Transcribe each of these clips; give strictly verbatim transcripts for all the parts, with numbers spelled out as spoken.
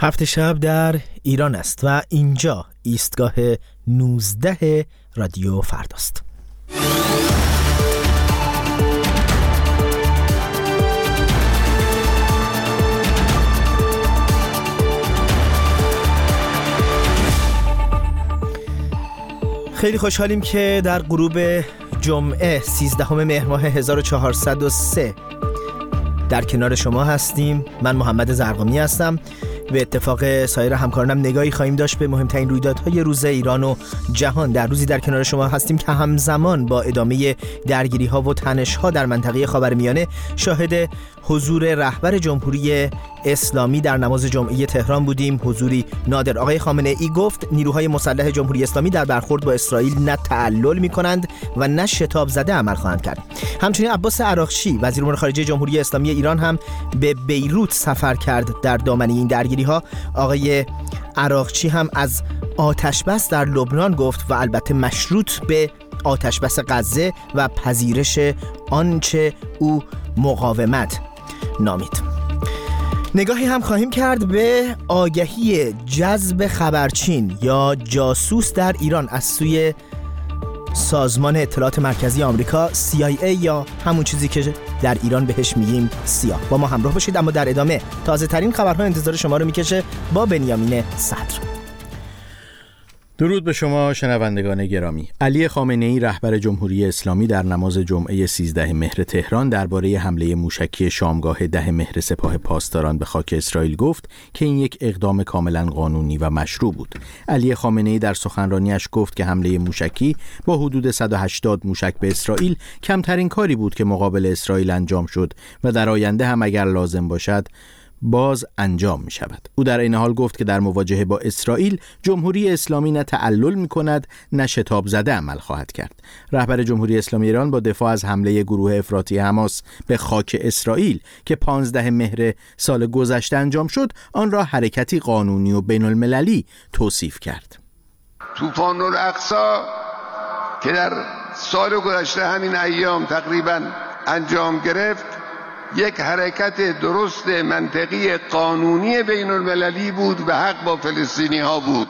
هفت شب در ایران است و اینجا ایستگاه نوزده رادیو فرداست. خیلی خوشحالیم که در غروب جمعه سیزدهم مهر ماه هزار و چهارصد و سه در کنار شما هستیم. من محمد زرقامی هستم. به اتفاق سایر همکارانم نگاهی خواهیم داشت به مهمترین رویدادهای روز ایران و جهان. در روزی در کنار شما هستیم که همزمان با ادامه درگیری‌ها و تنش‌ها در منطقه خاورمیانه شاهد حضور رهبر جمهوری اسلامی در نماز جمعه تهران بودیم. حضوری نادر. آقای خامنه‌ای گفت نیروهای مسلح جمهوری اسلامی در برخورد با اسرائیل نه تعلل می‌کنند و نه شتاب زده عمل خواهند کرد. همچنین عباس عراقچی وزیر امور خارجه جمهوری اسلامی ایران هم به بیروت سفر کرد در دامنه این درگیری‌ها. آقای عراقچی هم از آتش‌بس در لبنان گفت و البته مشروط به آتش‌بس غزه و پذیرش آنچه او مقاومت نامید. نگاهی هم خواهیم کرد به آگهی جذب خبرچین یا جاسوس در ایران از سوی سازمان اطلاعات مرکزی آمریکا سی آی ای یا همون چیزی که در ایران بهش میگیم سیا. با ما همراه باشید. اما در ادامه تازه ترین خبرها انتظار شما رو میکشه با بنیامین صدر. درود به شما شنوندگان گرامی. علی خامنه‌ای رهبر جمهوری اسلامی در نماز جمعه سیزدهم مهر تهران درباره حمله موشکی شامگاه ده مهر سپاه پاسداران به خاک اسرائیل گفت که این یک اقدام کاملا قانونی و مشروع بود. علی خامنه‌ای در سخنرانیش گفت که حمله موشکی با حدود صد و هشتاد موشک به اسرائیل کمترین کاری بود که مقابل اسرائیل انجام شد و در آینده هم اگر لازم باشد باز انجام می شود. او در این حال گفت که در مواجهه با اسرائیل جمهوری اسلامی نه تعلل می کند نه شتاب زده عمل خواهد کرد. رهبر جمهوری اسلامی ایران با دفاع از حمله گروه افراطی حماس به خاک اسرائیل که پانزدهم مهر سال گذشته انجام شد آن را حرکتی قانونی و بین المللی توصیف کرد. طوفان الاقصی که در سال گذشته همین ایام تقریبا انجام گرفت یک حرکت درست منطقی قانونی بین المللی بود و حق با فلسطینی ها بود.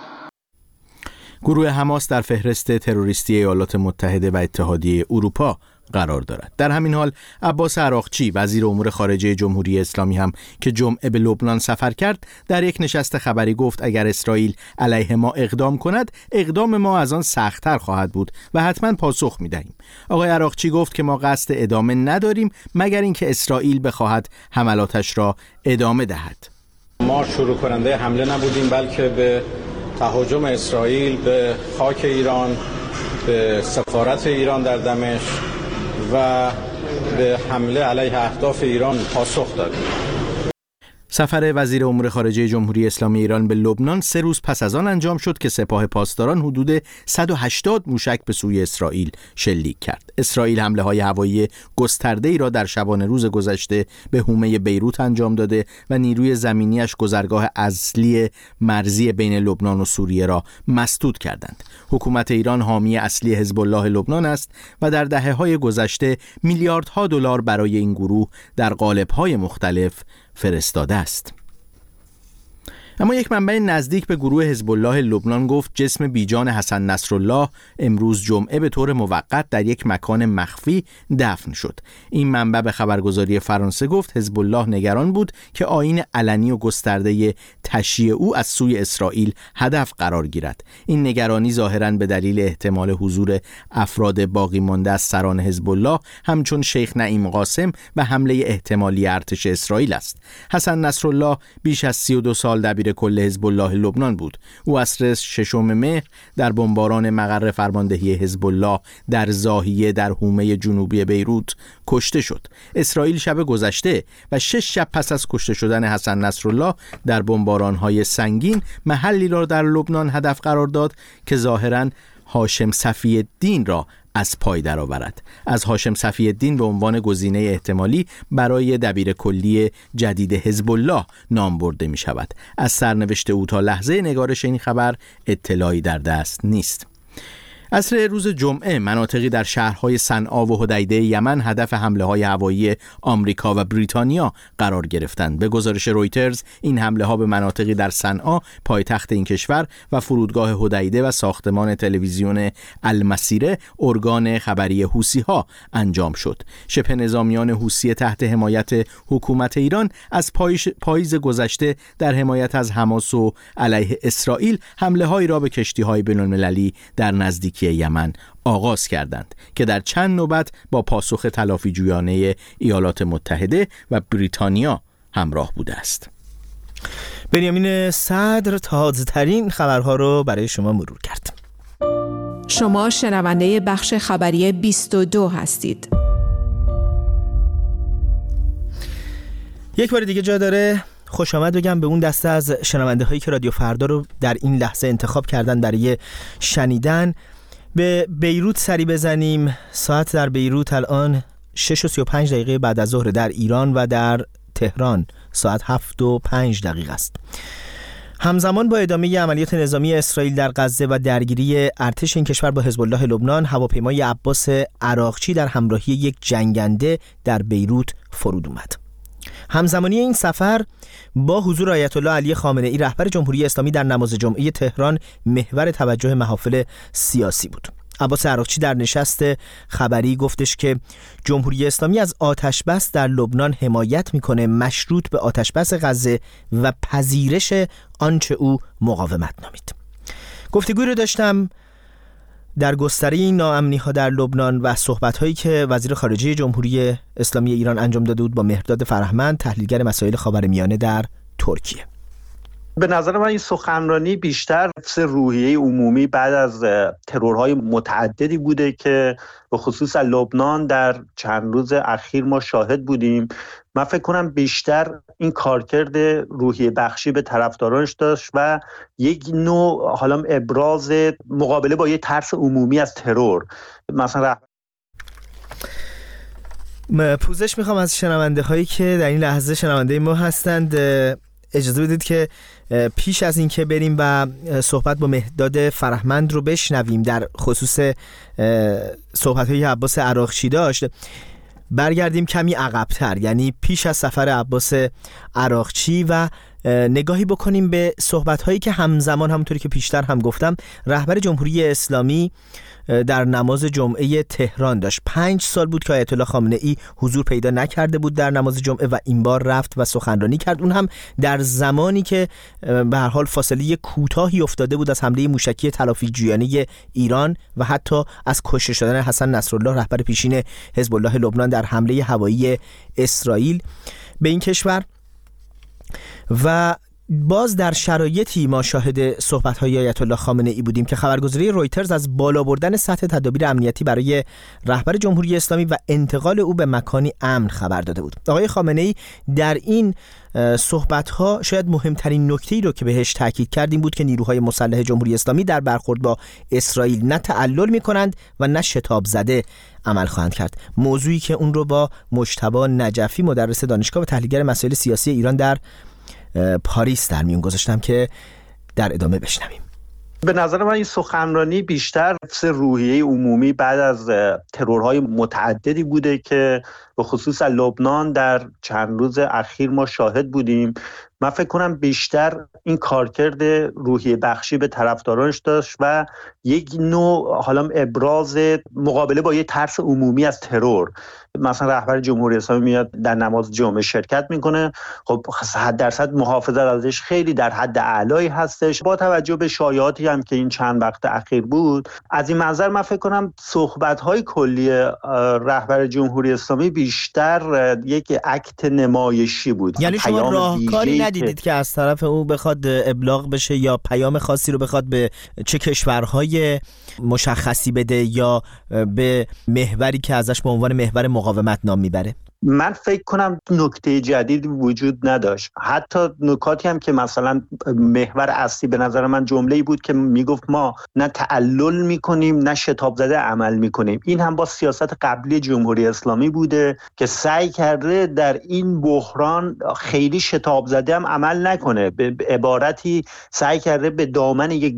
گروه حماس در فهرست تروریستی ایالات متحده و اتحادیه اروپا قرار دارد. در همین حال عباس عراقچی وزیر امور خارجه جمهوری اسلامی هم که جمعه به لبنان سفر کرد در یک نشست خبری گفت اگر اسرائیل علیه ما اقدام کند اقدام ما از آن سخت‌تر خواهد بود و حتما پاسخ می‌دهیم. آقای عراقچی گفت که ما قصد ادامه نداریم مگر اینکه اسرائیل بخواهد حملاتش را ادامه دهد. ما شروع کننده حمله نبودیم بلکه به تهاجم اسرائیل به خاک ایران، به سفارت ایران در دمشق و به حمله علیه اهداف ایران پاسخ داد. سفر وزیر امور خارجه جمهوری اسلامی ایران به لبنان سه روز پس از آن انجام شد که سپاه پاسداران حدود صد و هشتاد موشک به سوی اسرائیل شلیک کرد. اسرائیل حمله های هوایی گسترده ای را در شبانه روز گذشته به حومه بیروت انجام داده و نیروی زمینیش گذرگاه اصلی مرزی بین لبنان و سوریه را مسدود کردند. حکومت ایران حامی اصلی حزب الله لبنان است و در دهه‌های گذشته میلیاردها دلار برای این گروه در قالب‌های مختلف فرستاده است. اما یک منبع نزدیک به گروه حزب الله لبنان گفت جسم بیجان حسن نصرالله امروز جمعه به طور موقت در یک مکان مخفی دفن شد. این منبع به خبرگزاری فرانسه گفت حزب الله نگران بود که آیین علنی و گسترده تشییع او از سوی اسرائیل هدف قرار گیرد. این نگرانی ظاهراً به دلیل احتمال حضور افراد باقی مانده از سران حزب الله همچون شیخ نعیم قاسم و حمله احتمالی ارتش اسرائیل است. حسن نصرالله بیش از سی و دو سال دبیر کل حزب الله لبنان بود. او عصر ششم مهر در بمباران مقر فرماندهی حزب الله در زاهیه در حومه جنوبی بیروت کشته شد. اسرائیل شب گذشته و شش شب پس از کشته شدن حسن نصرالله در بمباران‌های سنگین محلی را در لبنان هدف قرار داد که ظاهراً هاشم صفی الدین را از پای درآورد. از هاشم صفی الدین به عنوان گزینه احتمالی برای دبیر کلی جدید حزب الله نام برده می شود. از سرنوشت او تا لحظه نگارش این خبر اطلاعی در دست نیست. عصر روز جمعه مناطقی در شهرهای صنعا و حدیده یمن هدف حمله‌های هوایی آمریکا و بریتانیا قرار گرفتند. به گزارش رویترز این حمله‌ها به مناطقی در صنعا پایتخت این کشور و فرودگاه حدیده و ساختمان تلویزیون المسیره ارگان خبری حوثی‌ها انجام شد. شبه نظامیان حوثی تحت حمایت حکومت ایران از پاییز گذشته در حمایت از حماس و علیه اسرائیل حمله‌هایی را به کشتی‌های بین‌المللی در نزدیکی یمن آغاز کردند که در چند نوبت با پاسخ تلافی جویانه ایالات متحده و بریتانیا همراه بوده است. بنیامین صدر تازه‌ترین خبرها رو برای شما مرور کرد. شما شنونده بخش خبری بیست و دو هستید. یک بار دیگه جا داره خوش آمد بگم به اون دسته از شنونده هایی که رادیو فردا رو در این لحظه انتخاب کردن برای شنیدن. به بیروت سری بزنیم. ساعت در بیروت الان شش و سی و پنج دقیقه بعد از ظهر، در ایران و در تهران ساعت هفت و پنج دقیقه است. همزمان با ادامه عملیات نظامی اسرائیل در غزه و درگیری ارتش این کشور با حزب الله لبنان، هواپیمای عباس عراقچی در همراهی یک جنگنده در بیروت فرود اومد. همزمانی این سفر با حضور آیت الله علی خامنه ای رهبر جمهوری اسلامی در نماز جمعه تهران محور توجه محافل سیاسی بود. عباس عراقچی در نشست خبری گفتش که جمهوری اسلامی از آتش بس در لبنان حمایت میکنه، مشروط به آتش بس غزه و پذیرش آنچه او مقاومت نامید. گفتگوی رو داشتم در گستره ناامنی ها در لبنان و صحبت هایی که وزیر خارجه جمهوری اسلامی ایران انجام داده بود با مهرداد فرهمند، تحلیلگر مسائل خاورمیانه در ترکیه. به نظر من این سخنرانی بیشتر روحیه عمومی بعد از ترورهای متعددی بوده که به خصوص لبنان در چند روز اخیر ما شاهد بودیم. من فکر کنم بیشتر این کارکرد روحیه بخشی به طرفدارانش داشت و یک نوع حالا ابراز مقابله با یک ترس عمومی از ترور. مثلا پوزش میخوام از شنونده هایی که در این لحظه شنونده ما هستند. اجازه بدید که پیش از این که بریم و صحبت با مهرداد فرهمند رو بشنویم در خصوص صحبت های عباس عراقچی داشت، برگردیم کمی عقب‌تر، یعنی پیش از سفر عباس عراقچی و نگاهی بکنیم به صحبت هایی که همزمان، همونطوری که پیشتر هم گفتم، رهبر جمهوری اسلامی در نماز جمعه تهران داشت. پنج سال بود که آیت الله خامنه ای حضور پیدا نکرده بود در نماز جمعه و این بار رفت و سخنرانی کرد، اون هم در زمانی که به هر حال فاصله کوتاهی افتاده بود از حمله موشکی تلافی جویانه ایران و حتی از کشته شدن حسن نصرالله رهبر پیشین حزب الله لبنان در حمله هوایی اسرائیل به این کشور. و باز در شرایطی ما شاهد صحبت‌های آیت الله خامنه ای بودیم که خبرگزاری رویترز از بالا بردن سطح تدابیر امنیتی برای رهبر جمهوری اسلامی و انتقال او به مکانی امن خبر داده بود. آقای خامنه ای در این صحبت‌ها شاید مهمترین نکته‌ای رو که بهش تاکید کردیم بود که نیروهای مسلح جمهوری اسلامی در برخورد با اسرائیل نه تعلل می‌کنند و نه شتاب زده عمل خواهند کرد. موضوعی که اون رو با مجتبی نجفی، مدرس دانشگاه و تحلیلگر مسائل سیاسی ایران در پاریس در میون گذاشتم که در ادامه بشنویم. به نظر من این سخنرانی بیشتر روحیه عمومی بعد از ترورهای متعددی بوده که به خصوص لبنان در چند روز اخیر ما شاهد بودیم. من فکر کنم بیشتر این کارکرد روحیه بخشی به طرفدارانش داشت و یک نوع حالا ابراز مقابله با یک ترس عمومی از ترور. مثلا رهبر جمهوری اسلامی میاد در نماز جمعه شرکت میکنه، خب صد درصد محافظت ازش خیلی در حد اعلایی هستش. با توجه به شایعاتی هم که این چند وقت اخیر بود، از این منظر من فکر کنم صحبت‌های کلی رهبر جمهوری اسلامی بیشتر یک اکت نمایشی بود. یعنی شما راهکاری ندیدید که از طرف او بخواد ابلاغ بشه یا پیام خاصی رو بخواد به چه کشورهای مشخصی بده یا به محوری که ازش به عنوان محور مقاومت نام میبره؟ من فکر کنم نکته جدید وجود نداشت. حتی نکاتی هم که مثلا محور اصلی به نظر من جمله‌ای بود که میگفت ما نه تعلل میکنیم نه شتاب زده عمل میکنیم. این هم با سیاست قبلی جمهوری اسلامی بوده که سعی کرده در این بحران خیلی شتاب زده هم عمل نکنه. به عبارتی سعی کرده به دامن یک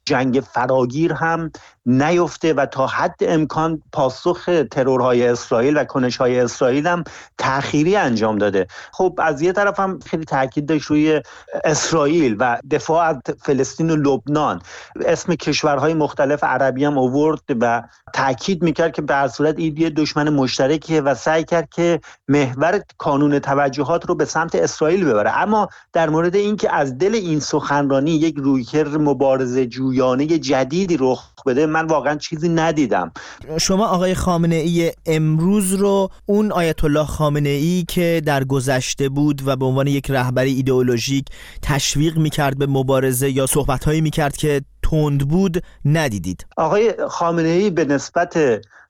جنگ فراگیر هم نیفته و تا حد امکان پاسخ ترورهای اسرائیل و کنش‌های اسرائیل هم تأخیری انجام داده. خب از یه طرف هم خیلی تاکید داشت روی اسرائیل و دفاع از فلسطین و لبنان، اسم کشورهای مختلف عربی هم آورد و تاکید میکرد که به هر صورت این یه دشمن مشترکیه و سعی کرد که محور کانون توجهات رو به سمت اسرائیل ببره. اما در مورد اینکه از دل این سخنرانی یک رویکرد مبارزه جویانه جدیدی رخ بده، من واقعا چیزی ندیدم. شما آقای خامنه ای امروز رو اون آیت الله خامنه ای که در گذشته بود و به عنوان یک رهبر ایدئولوژیک تشویق میکرد به مبارزه یا صحبت‌هایی میکرد که تند بود ندیدید؟ آقای خامنه ای به نسبت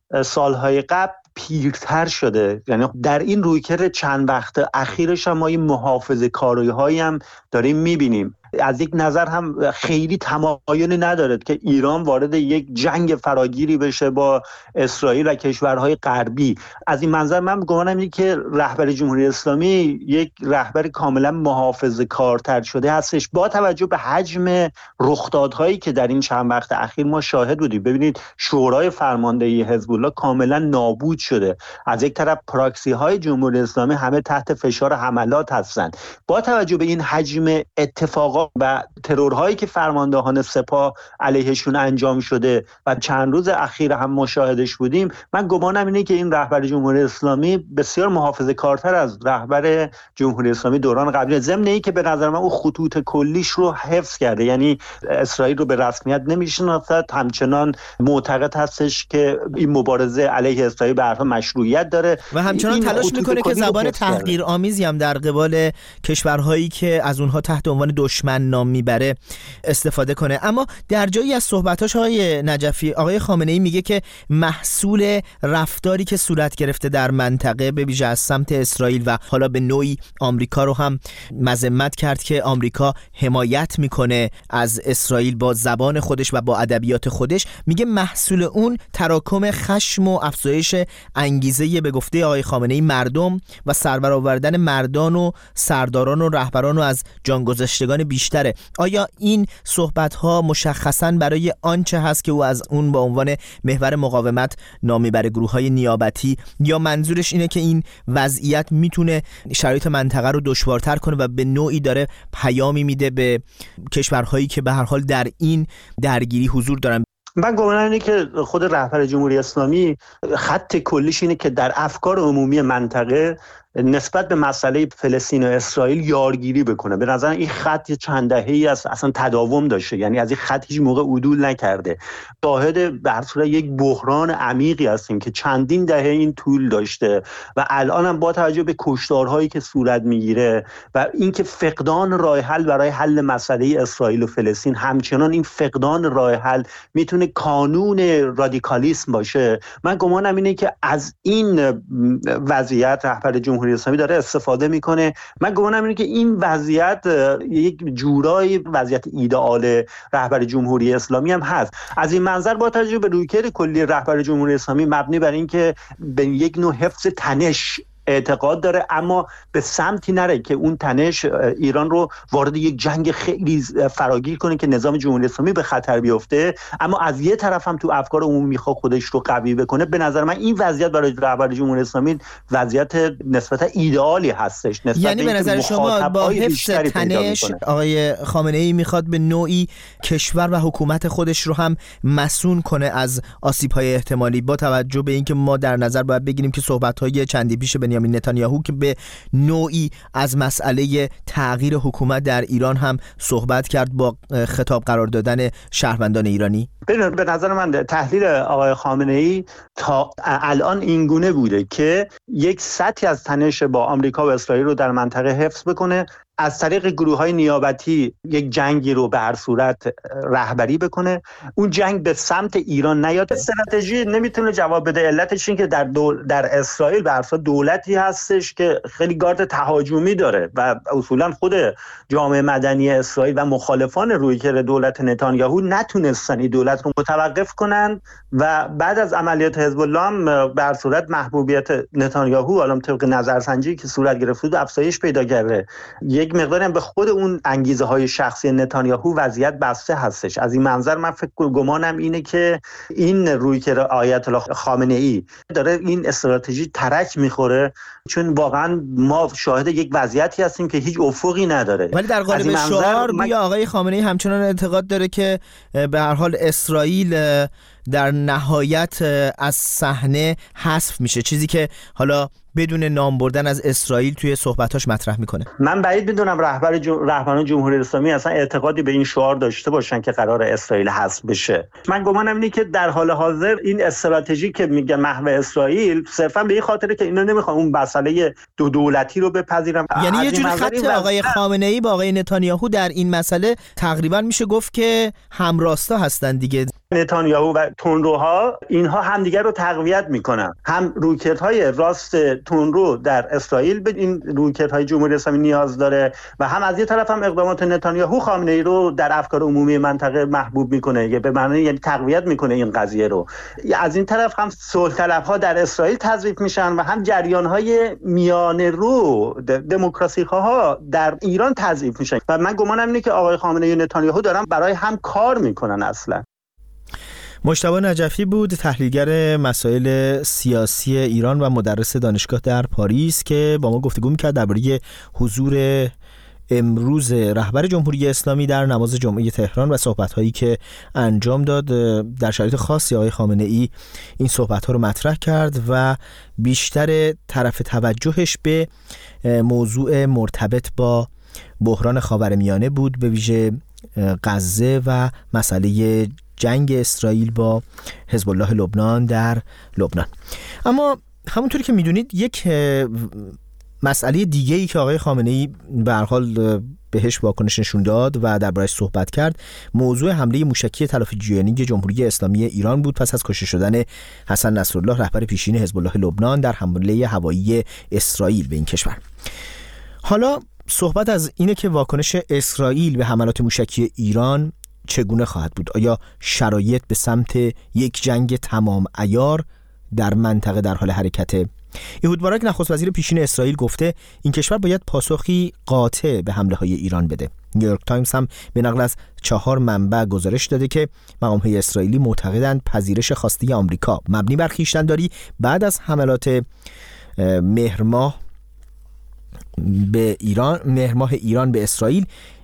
سالهای قبل پیرتر شده، یعنی در این رویکرد چند وقت اخیرش هم ما این محافظه کاری هایی هم داریم میبینیم. از یک نظر هم خیلی تمایلی ندارد که ایران وارد یک جنگ فراگیری بشه با اسرائیل و کشورهای غربی. از این منظر من گمانم اینه که رهبر جمهوری اسلامی یک رهبر کاملا محافظه کارتر شده هستش با توجه به حجم رخدادهایی که در این چند وقت اخیر ما شاهد بودیم. ببینید شورای فرماندهی حزب الله کاملا نابود شده، از یک طرف پراکسی های جمهوری اسلامی همه تحت فشار حملات هستند. با توجه به این حجم اتفاقات و ترورهایی که فرماندهان سپاه علیهشون انجام شده و چند روز اخیر هم مشاهدش بودیم، من گمانم اینه که این رهبر جمهوری اسلامی بسیار محافظه کارتر از رهبر جمهوری اسلامی دوران قبلی، ضمن اینکه که به نظر من اون خطوط کلیش رو حفظ کرده، یعنی اسرائیل رو به رسمیت نمیشناسد، همچنان معتقد هستش که این مبارزه علیه اسرائیل به هر حال مشروعیت داره و همچنان تلاش میکنه که زبان تحقیرآمیزی هم در قبال کشورهایی که از اونها تحت عنوان دشمن نام میبره استفاده کنه. اما در جایی از صحبتاش آقای نجفی، آقای خامنه ای میگه که محصول رفتاری که صورت گرفته در منطقه به ویژه از سمت اسرائیل و حالا به نوعی آمریکا رو هم مذمت کرد که آمریکا حمایت میکنه از اسرائیل با زبان خودش و با ادبیات خودش. میگه محصول اون تراکم خشم و افزایش انگیزه به گفته آقای خامنه ای مردم و سربرآوردن مردان و سرداران و رهبران و از جانگذشتگان بیشتره. آیا این صحبت‌ها مشخصاً برای آنچه هست که او از اون با عنوان محور مقاومت نام میبره، گروه‌های نیابتی، یا منظورش اینه که این وضعیت میتونه شرایط منطقه رو دشوارتر کنه و به نوعی داره پیامی میده به کشورهایی که به هر حال در این درگیری حضور دارن؟ من گمانم اینه که خود رهبر جمهوری اسلامی خط کلیش اینه که در افکار عمومی منطقه نسبت به مسئله فلسطین و اسرائیل یارگیری بکنه. به نظر این خط چند دهه‌ای است اصلا تداوم داشته، یعنی از این خط هیچ موقع عدول نکرده. شاهد به هر صورت یک بحران عمیقی هستیم که چندین دهه این طول داشته و الان هم با توجه به کشتارهایی که صورت میگیره و اینکه فقدان راه حل برای حل مسئله اسرائیل و فلسطین، همچنان این فقدان راه حل میتونه کانون رادیکالیسم باشه. من گمانم اینه که از این وضعیت رهبر جمهوری اسلامی داره استفاده میکنه. من گمانم اینه که این وضعیت یک جورایی وضعیت ایدئال رهبر جمهوری اسلامی هم هست. از این منظر با توجه به رویکرد کلی رهبر جمهوری اسلامی مبنی بر اینکه به یک نوع حفظ تنش اعتقاد داره، اما به سمتی نره که اون تنش ایران رو وارد یک جنگ خیلی فراگیر کنه که نظام جمهوری اسلامی به خطر بیفته، اما از یه طرف هم تو افکار عمومی میخواد خودش رو قوی بکنه. به نظر من این وضعیت برای رهبر جمهوری اسلامی وضعیت نسبتا ایدئالی هستش. یعنی به نظر شما با حفظ تنش آقای خامنه ای میخواد به نوعی کشور و حکومت خودش رو هم مسئول کنه از آسیب‌های احتمالی، با توجه به اینکه ما در نظر باید بگیریم که صحبت‌های چندی پیش بنیامین نتانیاهو که به نوعی از مسئله تغییر حکومت در ایران هم صحبت کرد با خطاب قرار دادن شهروندان ایرانی. به نظر من تحلیل آقای خامنه ای تا الان اینگونه بوده که یک سطحی از تنش با آمریکا و اسرائیل رو در منطقه حفظ بکنه، از طریق گروه‌های نیابتی یک جنگی رو به هر صورت رهبری بکنه، اون جنگ به سمت ایران نیاد. استراتژی نمیتونه جواب بده. علتش این که در دول در اسرائیل به هر صورت دولتی هستش که خیلی گارد تهاجمی داره و اصولا خود جامعه مدنی اسرائیل و مخالفان رویکرد دولت نتانیاهو نتونستن این دولت رو متوقف کنن و بعد از عملیات حزب الله هم به هر صورت محبوبیت نتانیاهو الان طبق نظرسنجی که صورت گرفته بود افزایش پیدا کرده. یک یک مقداری هم به خود اون انگیزه های شخصی نتانیاهو وضعیت بسته هستش. از این منظر من فکر گمانم اینه که این روی که آیت الله خامنه ای داره این استراتژی ترک میخوره، چون واقعا ما شاهد یک وضعیتی هستیم که هیچ افقی نداره. ولی در قالب شعار من... آقای خامنه ای همچنان اعتقاد داره که به هر حال اسرائیل در نهایت از صحنه حذف میشه، چیزی که حالا بدون نام بردن از اسرائیل توی صحبتاش مطرح میکنه. من بعید میدونم رهبر جو... رهبران جمهوری اسلامی اصلا اعتقادی به این شعار داشته باشن که قرار اسرائیل حذف بشه. من گمانم اینه که در حال حاضر این استراتژی که میگه محو اسرائیل صرفا به این خاطره که اینا نمیخوان اون مسئله دو دولتی رو بپذیرن. یعنی یه جوری خط آقای خامنه ای با آقای نتانیاهو در این مسئله تقریبا میشه گفت که همراستا هستن دیگه. نتانیاهو و تندروها اینها همدیگر رو تقویت میکنن، هم روکت‌های راست تندرو در اسرائیل به این روکت‌های جمهوری اسلامی نیاز داره و هم از یه طرف هم اقدامات نتانیاهو خامنه ای رو در افکار عمومی منطقه محبوب میکنه، یه به معنی یعنی تقویت میکنه این قضیه رو. از این طرف هم صلح طلب‌ها در اسرائیل تضعیف میشن و هم جریان‌های میانه رو دموکراسی‌خواها در ایران تضعیف میشن و من گمانم اینه که آقای خامنه ای و نتانیاهو دارن برای هم کار میکنن. اصلا مجتبی نجفی بود، تحلیلگر مسائل سیاسی ایران و مدرس دانشگاه در پاریس که با ما گفتگو می‌کرد درباره حضور امروز رهبر جمهوری اسلامی در نماز جمعه تهران و صحبت‌هایی که انجام داد. در شرایط خاصی آقای خامنه‌ای این صحبت‌ها رو مطرح کرد و بیشتر طرف توجهش به موضوع مرتبط با بحران خاورمیانه بود، به ویژه غزه و مسئله جنگ اسرائیل با حزب الله لبنان در لبنان. اما همونطوری که میدونید یک مسئله دیگه‌ای که آقای خامنه‌ای به هر حال بهش واکنش نشون داد و درباره‌اش صحبت کرد موضوع حمله موشکی تلافی جویانی جمهوری اسلامی ایران بود پس از کشته شدن حسن نصرالله رهبر پیشین حزب الله لبنان در حمله هوایی اسرائیل به این کشور. حالا صحبت از اینه که واکنش اسرائیل به حملات موشکی ایران چگونه خواهد بود؟ آیا شرایط به سمت یک جنگ تمام عیار در منطقه در حال حرکته؟ ایهود باراک نخست وزیر پیشین اسرائیل گفته این کشور باید پاسخی قاطع به حمله های ایران بده. نیویورک تایمز هم به نقل از چهار منبع گزارش داده که مقام‌های اسرائیلی معتقدند پذیرش خواسته آمریکا مبنی بر خویشتن‌داری بعد از حملات مهر ماه به ایران مهر ماه ایران به اسرائیل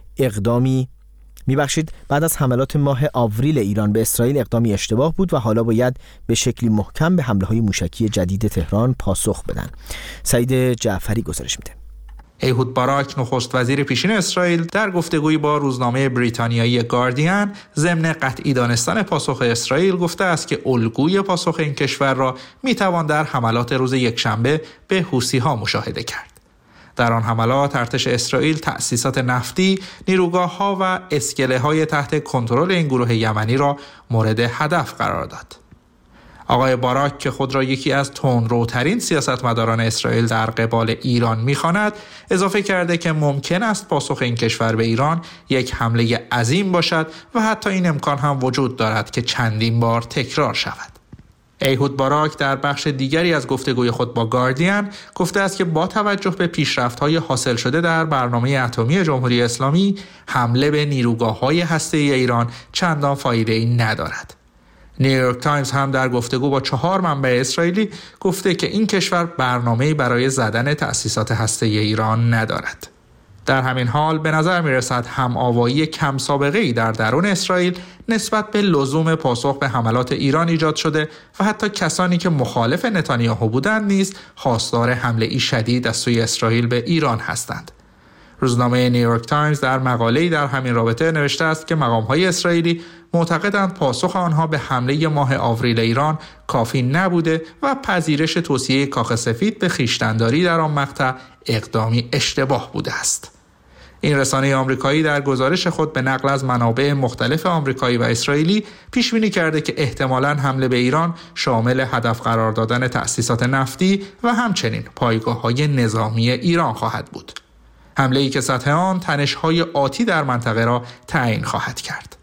اقدامی میبخشید بعد از حملات ماه آوریل ایران به اسرائیل اقدامی اشتباه بود و حالا باید به شکلی محکم به حمله های موشکی جدید تهران پاسخ بدن. سعید جعفری گزارش میده. ایهود باراک نخست وزیر پیشین اسرائیل در گفتگویی با روزنامه بریتانیایی گاردین ضمن قطعی دانستن پاسخ اسرائیل گفته است که الگوی پاسخ این کشور را میتوان در حملات روز یکشنبه به حوثی‌ها مشاهده کرد. در آن حملات ارتش اسرائیل تأسیسات نفتی، نیروگاه‌ها و اسکله‌های تحت کنترل این گروه یمنی را مورد هدف قرار داد. آقای باراک که خود را یکی از تندروترین سیاستمداران اسرائیل در قبال ایران می‌خواند، اضافه کرده که ممکن است پاسخ این کشور به ایران یک حمله عظیم باشد و حتی این امکان هم وجود دارد که چندین بار تکرار شود. ایهود باراک در بخش دیگری از گفتگوی خود با گاردین گفته است که با توجه به پیشرفت‌های حاصل شده در برنامه اتمی جمهوری اسلامی، حمله به نیروگاه‌های هسته‌ای ایران چندان فایده‌ای ندارد. نیویورک تایمز هم در گفتگو با چهار منبع اسرائیلی گفته که این کشور برنامه‌ای برای زدن تأسیسات هسته‌ای ایران ندارد. در همین حال به نظر می‌رسد هم‌آوایی کم سابقه‌ای در درون اسرائیل نسبت به لزوم پاسخ به حملات ایران ایجاد شده و حتی کسانی که مخالف نتانیاهو بودند نیز خواستار حمله‌ای شدید از سوی اسرائیل به ایران هستند. روزنامه نیویورک تایمز در مقاله‌ای در همین رابطه نوشته است که مقام‌های اسرائیلی معتقدند پاسخ آنها به حمله ماه آوریل ایران کافی نبوده و پذیرش توصیه کاخ سفید به خویشتن‌داری در آن مقطع اقدامی اشتباه بوده است. این رسانه آمریکایی در گزارش خود به نقل از منابع مختلف آمریکایی و اسرائیلی پیش بینی کرده که احتمالاً حمله به ایران شامل هدف قرار دادن تأسیسات نفتی و همچنین پایگاه‌های نظامی ایران خواهد بود. حمله‌ای که سطح آن تنش‌های آتی در منطقه را تعیین خواهد کرد.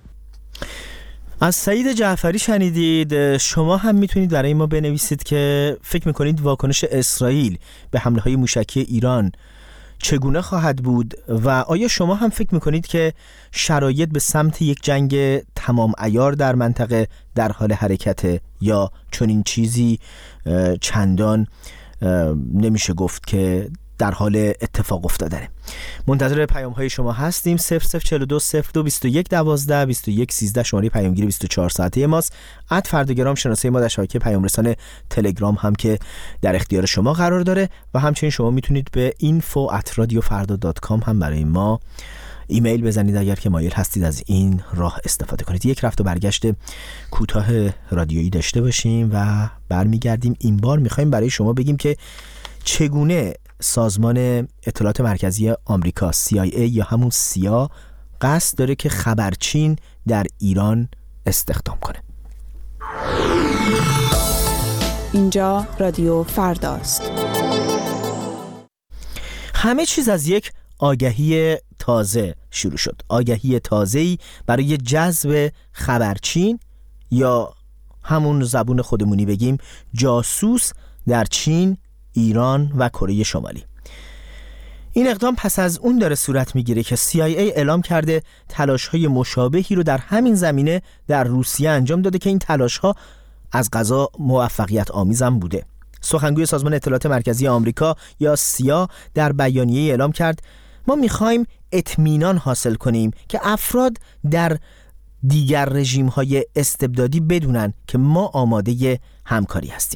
از سعید جعفری شنیدید. شما هم میتونید برای ما بنویسید که فکر میکنید واکنش اسرائیل به حمله‌های موشکی ایران چگونه خواهد بود و آیا شما هم فکر میکنید که شرایط به سمت یک جنگ تمام عیار در منطقه در حال حرکته یا چنین چیزی چندان نمیشه گفت که در حال اتفاق افتادنه؟ منتظر پیام های شما هستیم. صفر صفر چهل و دو صفر دو بیست و یک دوازده بیست و یک سیزده شماره پیامگیری بیست و چهار ساعته ماست. اد فردگرام شناسه ما در شبکه پیام رسان تلگرام هم که در اختیار شما قرار داره و همچنین شما میتونید به اینفو ات رادیو فردا دات کام هم برای ما ایمیل بزنید اگر که مایل هستید از این راه استفاده کنید. یک رفت و برگشت کوتاه رادیویی داشته باشیم و برمیگردیم. این بار میخوایم برای شما بگیم که چگونه سازمان اطلاعات مرکزی آمریکا سی آی ای یا همون سیا قصد داره که خبرچین در ایران استخدام کنه. اینجا رادیو فرداست. همه چیز از یک آگهی تازه شروع شد. آگهی تازه‌ای برای جذب خبرچین یا همون زبون خودمونی بگیم جاسوس در چین، ایران و کره شمالی. این اقدام پس از اون داره صورت میگیره که سی آی ای اعلام کرده تلاش‌های مشابهی رو در همین زمینه در روسیه انجام داده که این تلاش‌ها از قضا موفقیت آمیزم بوده. سخنگوی سازمان اطلاعات مرکزی آمریکا یا سیا در بیانیه اعلام کرد ما میخوایم اطمینان حاصل کنیم که افراد در دیگر رژیم‌های استبدادی بدونن که ما آماده همکاری هستیم.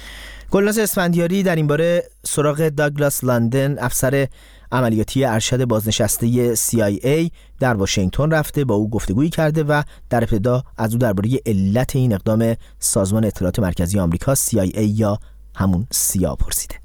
گلناز اسفندیاری در این باره سراغ داگلاس لندن، افسر عملیاتی ارشد بازنشسته سی آی ای در واشنگتن رفته، با او گفتگویی کرده و در ابتدا از او درباره علت این اقدام سازمان اطلاعات مرکزی آمریکا سی آی ای یا همون سیا پرسیده.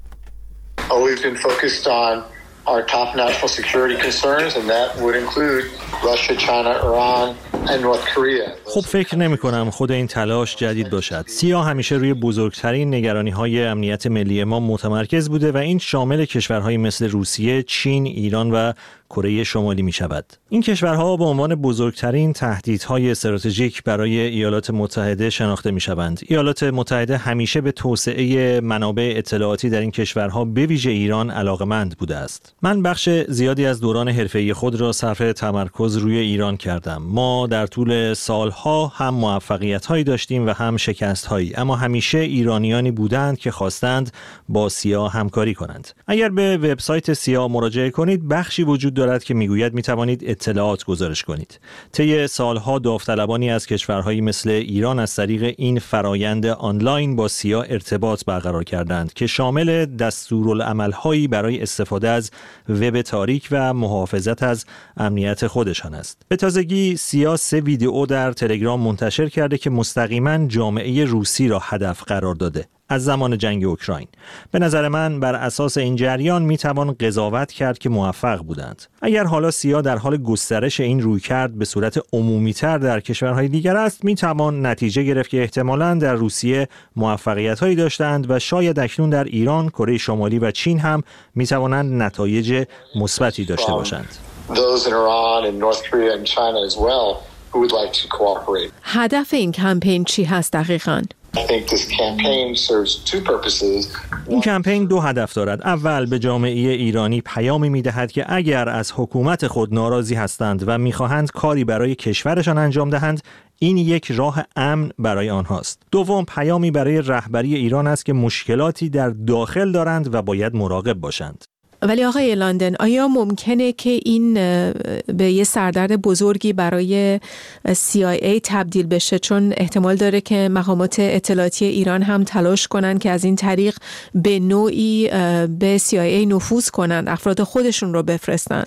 Always been focused on our top national security concerns and that would include Russia, China, Iran and North Korea. خب فکر نمی کنم خود این تلاش جدید باشد. سیا همیشه روی بزرگترین نگرانی های امنیت ملی ما متمرکز بوده و این شامل کشورهای مثل روسیه، چین، ایران و کره شمالی می شود. این کشورها به عنوان بزرگترین تهدیدهای استراتژیک برای ایالات متحده شناخته می شوند. ایالات متحده همیشه به توسعه منابع اطلاعاتی در این کشورها به ویژه ایران علاقه‌مند بوده است. من بخش زیادی از دوران حرفه‌ای خود را صرف تمرکز روی ایران کردم. ما در طول سالها هم موفقیت‌هایی داشتیم و هم شکست‌هایی، اما همیشه ایرانیانی بودند که خواستند با سیا همکاری کنند. اگر به وبسایت سیا مراجعه کنید، بخشی وجود دارد که میگوید میتوانید اطلاعات گزارش کنید. طی سالها داوطلبانی از کشورهایی مثل ایران از طریق این فرایند آنلاین با سیا ارتباط برقرار کردند که شامل دستورالعمل‌هایی برای استفاده از وب تاریک و محافظت از امنیت خودشان است. به تازگی سیا سه ویدئو در تلگرام منتشر کرده که مستقیما جامعه روسی را هدف قرار داده از زمان جنگ اوکراین. به نظر من بر اساس این جریان میتوان قضاوت کرد که موفق بودند. اگر حالا سیا در حال گسترش این رویکرد به صورت عمومی‌تر در کشورهای دیگر است، میتوان نتیجه گرفت که احتمالاً در روسیه موفقیت‌هایی داشتند و شاید اکنون در ایران، کره شمالی و چین هم میتوانند نتایج مثبتی داشته باشند. هدف این کمپین چی هست دقیقاً؟ این کمپین دو هدف دارد. اول، به جامعه ایرانی پیامی می‌دهد که اگر از حکومت خود ناراضی هستند و می‌خواهند کاری برای کشورشان انجام دهند، این یک راه امن برای آنهاست. دوم، پیامی برای رهبری ایران است که مشکلاتی در داخل دارند و باید مراقب باشند. ولی آقای لندن، آیا ممکنه که این به یه سردرد بزرگی برای سی آی ای تبدیل بشه؟ چون احتمال داره که مقامات اطلاعاتی ایران هم تلاش کنن که از این طریق به نوعی به سی آی ای نفوذ کنن، افراد خودشون رو بفرستن.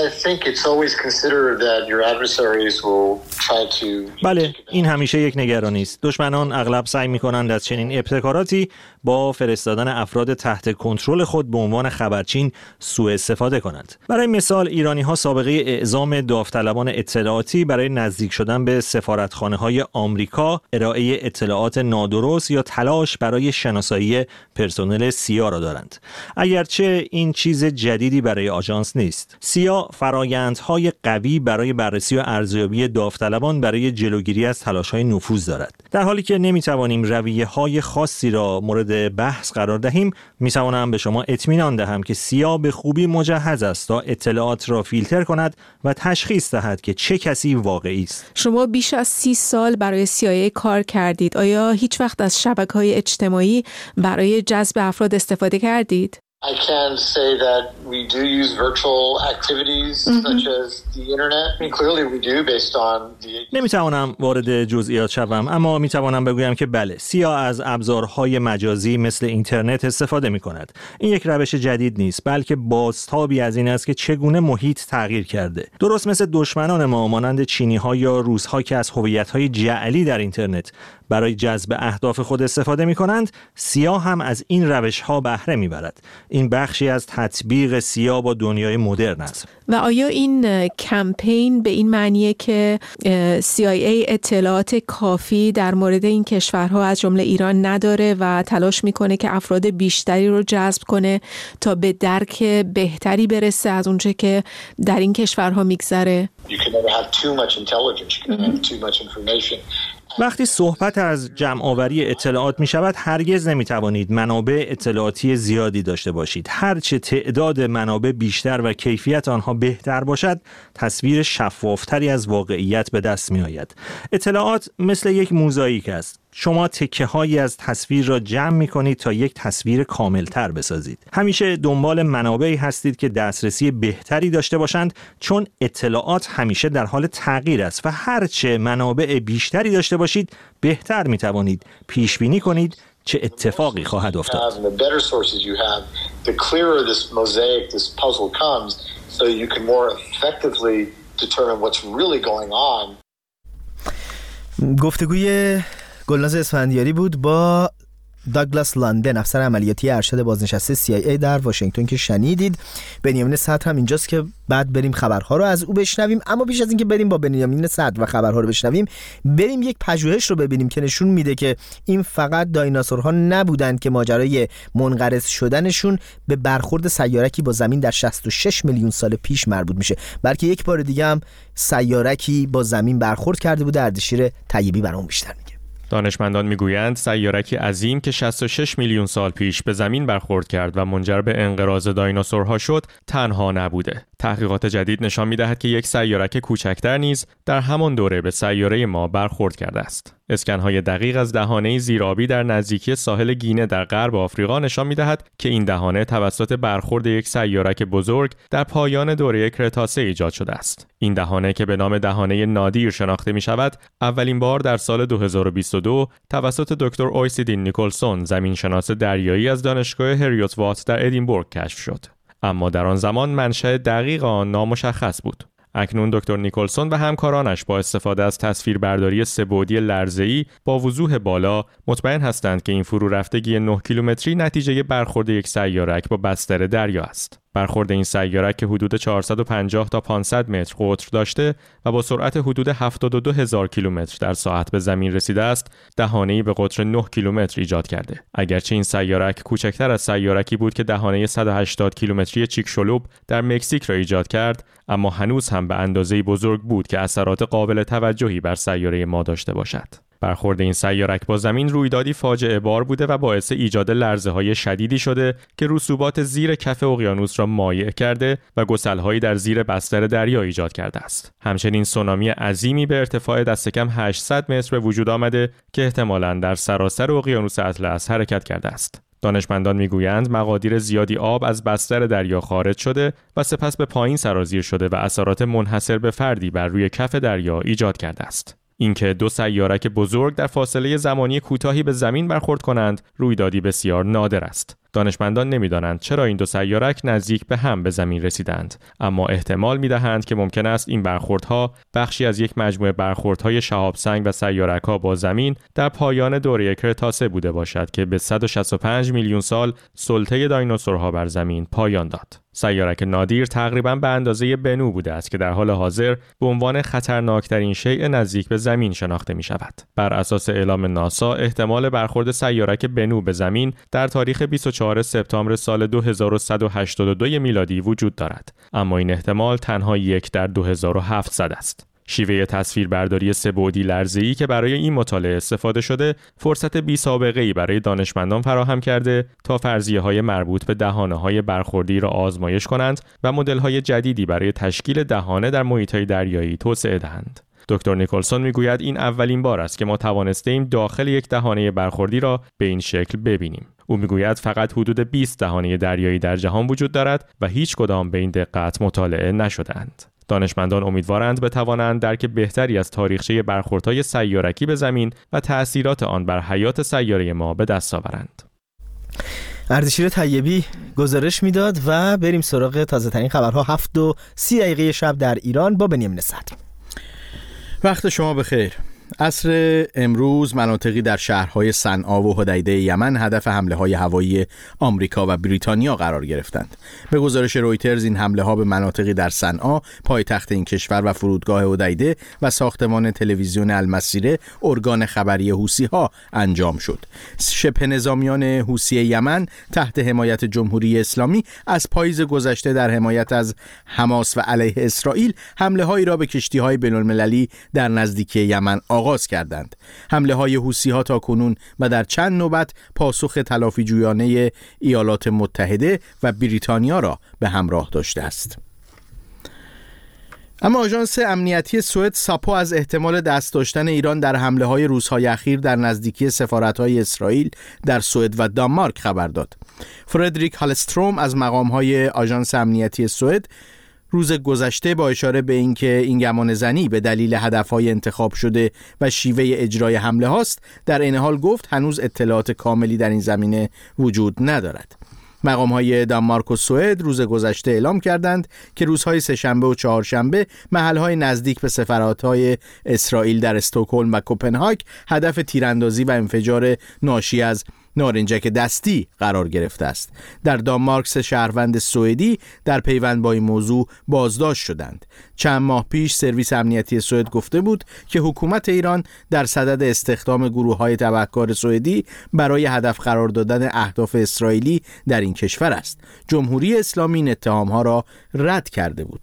بله، این همیشه یک نگرانی است. دشمنان اغلب سعی می‌کنند از چنین ابتکاراتی با فرستادن افراد تحت کنترل خود به عنوان خبرچین سوء استفاده کنند. برای مثال، ایرانی‌ها سابقه اعزام داوطلبان اطلاعاتی برای نزدیک شدن به سفارتخانه‌های آمریکا، ارائه اطلاعات نادرست یا تلاش برای شناسایی پرسنل سیا را دارند. اگرچه این چیز جدیدی برای آژانس نیست. سیا فرآیندهای قوی برای بررسی و ارزیابی داوطلبان برای جلوگیری از تلاش‌های نفوذ دارد. در حالی که نمی‌توانیم رویه‌های خاصی را مورد بحث قرار دهیم، می‌توانم به شما اطمینان دهم که سیا سیا به خوبی مجهز است تا اطلاعات را فیلتر کند و تشخیص دهد که چه کسی واقعی است. شما بیش از سی سال برای سی آی ای کار کردید. آیا هیچ وقت از شبکه‌های اجتماعی برای جذب افراد استفاده کردید؟ I can say that we do use virtual activities mm-hmm. such as the internet. I mean, clearly we do based on the... نمیتوانم وارد جزئیات شوم، اما میتوانم بگویم که بله، سیا از ابزارهای مجازی مثل اینترنت استفاده میکند. این یک روش جدید نیست، بلکه بازتابی از این است که چگونه محیط تغییر کرده. درست مثل دشمنان ما مانند چینی‌ها یا روس‌ها که از هویت‌های جعلی در اینترنت برای جذب اهداف خود استفاده می‌کنند، سیا هم از این روش‌ها بهره می‌برد. این بخشی از تطبیق سیا با دنیای مدرن است. و آیا این کمپین به این معنیه که سی آی ای اطلاعات کافی در مورد این کشورها از جمله ایران نداره و تلاش میکنه که افراد بیشتری رو جذب کنه تا به درک بهتری برسه از اونچه که در این کشورها میگذره؟ وقتی صحبت از جمع‌آوری اطلاعات می شود، هرگز نمی توانید منابع اطلاعاتی زیادی داشته باشید. هرچه تعداد منابع بیشتر و کیفیت آنها بهتر باشد، تصویر شفافتری از واقعیت به دست می آید. اطلاعات مثل یک موزاییک است. شما تکه هایی از تصویر را جمع می کنید تا یک تصویر کاملتر بسازید. همیشه دنبال منابعی هستید که دسترسی بهتری داشته باشند، چون اطلاعات همیشه در حال تغییر است و هرچه منابع بیشتری داشته باشید، بهتر می توانید پیش بینی کنید چه اتفاقی خواهد افتاد. گفتگوی گلناز اسفندیاری بود با داگلاس لاندن، افسر عملیاتی ارشد بازنشسته سی آی ای در واشنگتن که شنیدید. بنیامین صدر هم اینجاست که بعد بریم خبرها رو از او بشنویم. اما بیش از این که بریم با بنیامین صدر و خبرها رو بشنویم، بریم یک پژوهش رو ببینیم که نشون میده که این فقط دایناسورها نبودند که ماجرای منقرض شدنشون به برخورد سیارکی با زمین در شصت و شش میلیون سال پیش مربوط میشه، بلکه یک بار دیگه هم سیارکی با زمین برخورد کرده بود. اردشیر طیبی برام بیشتر میگه. دانشمندان میگویند سیارکی عظیم که شصت و شش میلیون سال پیش به زمین برخورد کرد و منجر به انقراض دایناسورها شد، تنها نبوده. تحقیقات جدید نشان می‌دهد که یک سیارک کوچکتر نیز در همان دوره به سیاره ما برخورد کرده است. اسکن‌های دقیق از دهانه زیرآبی در نزدیکی ساحل گینه در غرب آفریقا نشان می‌دهد که این دهانه توسط برخورد یک سیارک بزرگ در پایان دوره کرتاسه ایجاد شده است. این دهانه که به نام دهانه نادیر شناخته می‌شود، اولین بار در سال دو هزار و بیست و دو توسط دکتر اویسیدین نیکلسون، زمینشناس دریایی از دانشگاه هریوت وات در ادینبورگ کشف شد. اما در آن زمان منشأ دقیق آن نامشخص بود. اکنون دکتر نیکلسون و همکارانش با استفاده از تصویربرداری سه‌بعدی لرزه‌ای با وضوح بالا مطمئن هستند که این فرو رفتگی نه کیلومتری نتیجه برخورد یک سیارک با بستر دریا است. برخورد این سیارک که حدود چهارصد و پنجاه تا پانصد متر قطر داشته و با سرعت حدود هفتاد و دو هزار کیلومتر در ساعت به زمین رسیده است، دهانه‌ای به قطر نه کیلومتر ایجاد کرده. اگرچه این سیارک کوچکتر از سیارکی بود که دهانه صد و هشتاد کیلومتری چیکشلوب در مکزیک را ایجاد کرد، اما هنوز هم به اندازه‌ای بزرگ بود که اثرات قابل توجهی بر سیاره ما داشته باشد. برخورد این سیارک با زمین رویدادی فاجعه بار بوده و باعث ایجاد لرزه‌های شدیدی شده که رسوبات زیر کف اقیانوس را مایع کرده و گسل‌هایی در زیر بستر دریا ایجاد کرده است. همچنین سونامی عظیمی به ارتفاع دست کم هشتصد متر به وجود آمده که احتمالاً در سراسر اقیانوس اطلس حرکت کرده است. دانشمندان میگویند مقادیر زیادی آب از بستر دریا خارج شده و سپس به پایین سرازیر شده و اثرات منحصر به فردی بر روی کف دریا ایجاد کرده است. اینکه دو سیارک بزرگ در فاصله زمانی کوتاهی به زمین برخورد کنند، رویدادی بسیار نادر است. دانشمندان نمی‌دانند چرا این دو سیارک نزدیک به هم به زمین رسیدند، اما احتمال می‌دهند که ممکن است این برخوردها بخشی از یک مجموعه برخوردهای شهاب سنگ و سیارک‌ها با زمین در پایان دوره کرتاسه بوده باشد که به صد و شصت و پنج میلیون سال سلطه دایناسورها بر زمین پایان داد. سیارک نادیر تقریباً به اندازه بنو بوده است که در حال حاضر به عنوان خطرناکترین شیء نزدیک به زمین شناخته می شود. بر اساس اعلام ناسا احتمال برخورد سیارک بنو به زمین در تاریخ بیست و چهارم سپتامبر سال دو هزار و صد و هشتاد و دو میلادی وجود دارد، اما این احتمال تنها یک در دو هزار و هفتصد است. شیوه تصویربرداری سه‌بعدی لرزه‌ای که برای این مطالعه استفاده شده، فرصت بی‌سابقه‌ای برای دانشمندان فراهم کرده تا فرضیه‌های مربوط به دهانه‌های برخوردی را آزمایش کنند و مدل‌های جدیدی برای تشکیل دهانه در محیط‌های دریایی توسعه دهند. دکتر نیکلسون میگوید این اولین بار است که ما توانستیم داخل یک دهانه برخوردی را به این شکل ببینیم. او میگوید فقط حدود بیست دهانه دریایی در جهان وجود دارد و هیچ کدام به این دقت مطالعه نشده‌اند. دانشمندان امیدوارند بتوانند درک بهتری از تاریخچه برخوردهای سیارکی به زمین و تأثیرات آن بر حیات سیاره ما به دست آورند. اردشیر طیبی گزارش میداد و بریم سراغ تازه ترین خبرها. هفت و سی دقیقه شب در ایران با بنیامین صدر. وقت شما بخیر. عصر امروز مناطقی در شهرهای صنعا و حدیده یمن هدف حمله‌های هوایی آمریکا و بریتانیا قرار گرفتند. به گزارش رویترز این حمله‌ها به مناطقی در صنعا، پایتخت این کشور و فرودگاه حدیده و ساختمان تلویزیون المسیره، ارگان خبری حوثی‌ها انجام شد. شبه نظامیان حوثی یمن تحت حمایت جمهوری اسلامی از پاییز گذشته در حمایت از حماس و علیه اسرائیل حمله‌هایی را به کشتی‌های بین‌المللی در نزدیکی یمن آغاز کردند. حمله های حوثی ها تا کنون و در چند نوبت پاسخ تلافی جویانه ایالات متحده و بریتانیا را به همراه داشته است. اما آژانس امنیتی سوئد ساپو از احتمال دست داشتن ایران در حمله های روزهای اخیر در نزدیکی سفارت‌های اسرائیل در سوئد و دانمارک خبر داد. فردریک هالستروم از مقام‌های آژانس امنیتی سوئد روز گذشته با اشاره به اینکه این گمان زنی به دلیل هدفهای انتخاب شده و شیوه اجرای حمله هاست، در این حال گفت هنوز اطلاعات کاملی در این زمینه وجود ندارد. مقام‌های دانمارک و سوئد روز گذشته اعلام کردند که روزهای سه‌شنبه و چهارشنبه محل‌های نزدیک به سفارت‌های اسرائیل در استکهلم و کوپنهاگ هدف تیراندازی و انفجار ناشی از نارنجک دستی قرار گرفته است. در دانمارک سه شهروند سوئدی در پیوند با این موضوع بازداشت شدند. چند ماه پیش سرویس امنیتی سوئد گفته بود که حکومت ایران در صدد استخدام گروه‌های تبهکار سوئدی برای هدف قرار دادن اهداف اسرائیلی در این کشور است. جمهوری اسلامی این اتهام‌ها را رد کرده بود.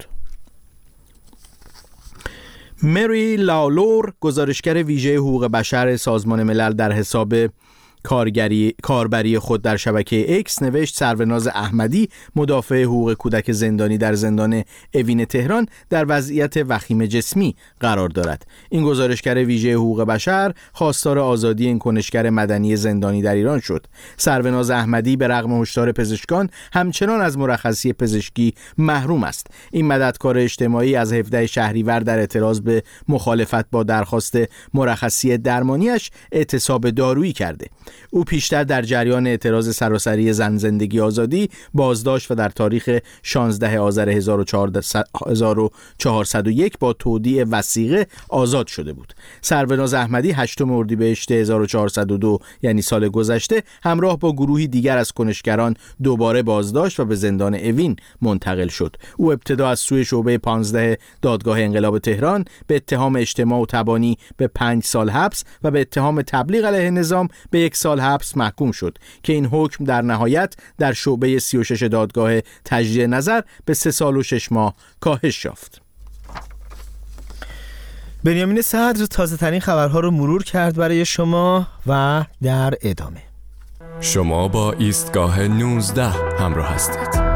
مری لاولور، گزارشگر ویژه حقوق بشر سازمان ملل، در حساب کارگری کاربری خود در شبکه اکس نوشت سروناز احمدی، مدافع حقوق کودک زندانی در زندان اوین تهران، در وضعیت وخیم جسمی قرار دارد. این گزارشگر ویژه حقوق بشر خواستار آزادی این کنشگر مدنی زندانی در ایران شد. سروناز احمدی به رغم هشدار پزشکان همچنان از مرخصی پزشکی محروم است. این مددکار اجتماعی از هفدهم شهریور در اعتراض به مخالفت با درخواست مرخصی درمانیش اعتصاب دارویی کرده. او پیشتر در جریان اعتراض سراسری زن زندگی آزادی بازداشت و در تاریخ شانزدهم آذر هزار و چهارصد و یک با تودیع وثیقه آزاد شده بود. سروناز احمدی هشتم اردیبهشت هزار و چهارصد و دو یعنی سال گذشته همراه با گروهی دیگر از کنشگران دوباره بازداشت و به زندان اوین منتقل شد. او ابتدا از سوی شعبه پانزده دادگاه انقلاب تهران به اتهام اجتماع و تبانی به پنج سال حبس و به اتهام تبلیغ علیه نظام به یک سال حبس محکوم شد که این حکم در نهایت در شعبه سی و شش دادگاه تجدید نظر به سه سال و شش ماه کاهش یافت. بنیامین صدر تازه ترین خبرها رو مرور کرد برای شما و در ادامه شما با ایستگاه نوزده همراه هستید.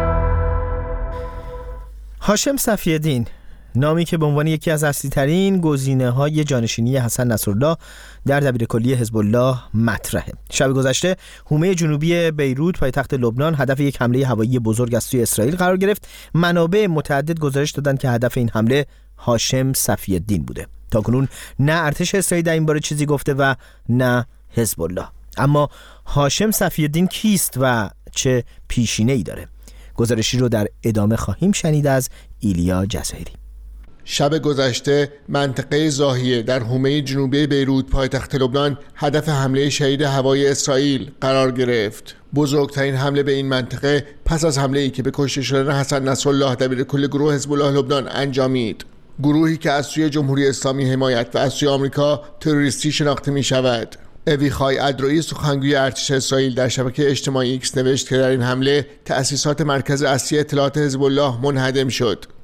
هاشم صفی‌الدین، نامی که به عنوان یکی از اصلی‌ترین گزینه‌های جانشینی حسن نصرالله در دبیرکلی حزب الله مطرحه. شب گذشته حومه جنوبی بیروت پایتخت لبنان هدف یک حمله هوایی بزرگ از سوی اسرائیل قرار گرفت. منابع متعدد گزارش دادند که هدف این حمله هاشم صفی‌الدین بوده. تاکنون نه ارتش اسرائیل در این باره چیزی گفته و نه حزب الله. اما هاشم صفی‌الدین کیست و چه پیشینه‌ای داره؟ گزارشی رو در ادامه خواهیم شنید از ایلیا جزایری. شب گذشته منطقه زاهیه در حومه جنوبی بیروت پایتخت لبنان هدف حمله شدید هوایی اسرائیل قرار گرفت. بزرگترین حمله به این منطقه پس از حمله‌ای که به کشته شدن حسن نصرالله دبیرکل گروه حزب الله لبنان انجامید. گروهی که از سوی جمهوری اسلامی حمایت و از سوی آمریکا تروریستی شناخته می شود. اویخای ادرویی، سخنگوی ارتش اسرائیل، در شبکه اجتماعی ایکس نوشت که در این حمله تأسیسات مرکز اصلی اطلاعات حزب الله منهدم شد.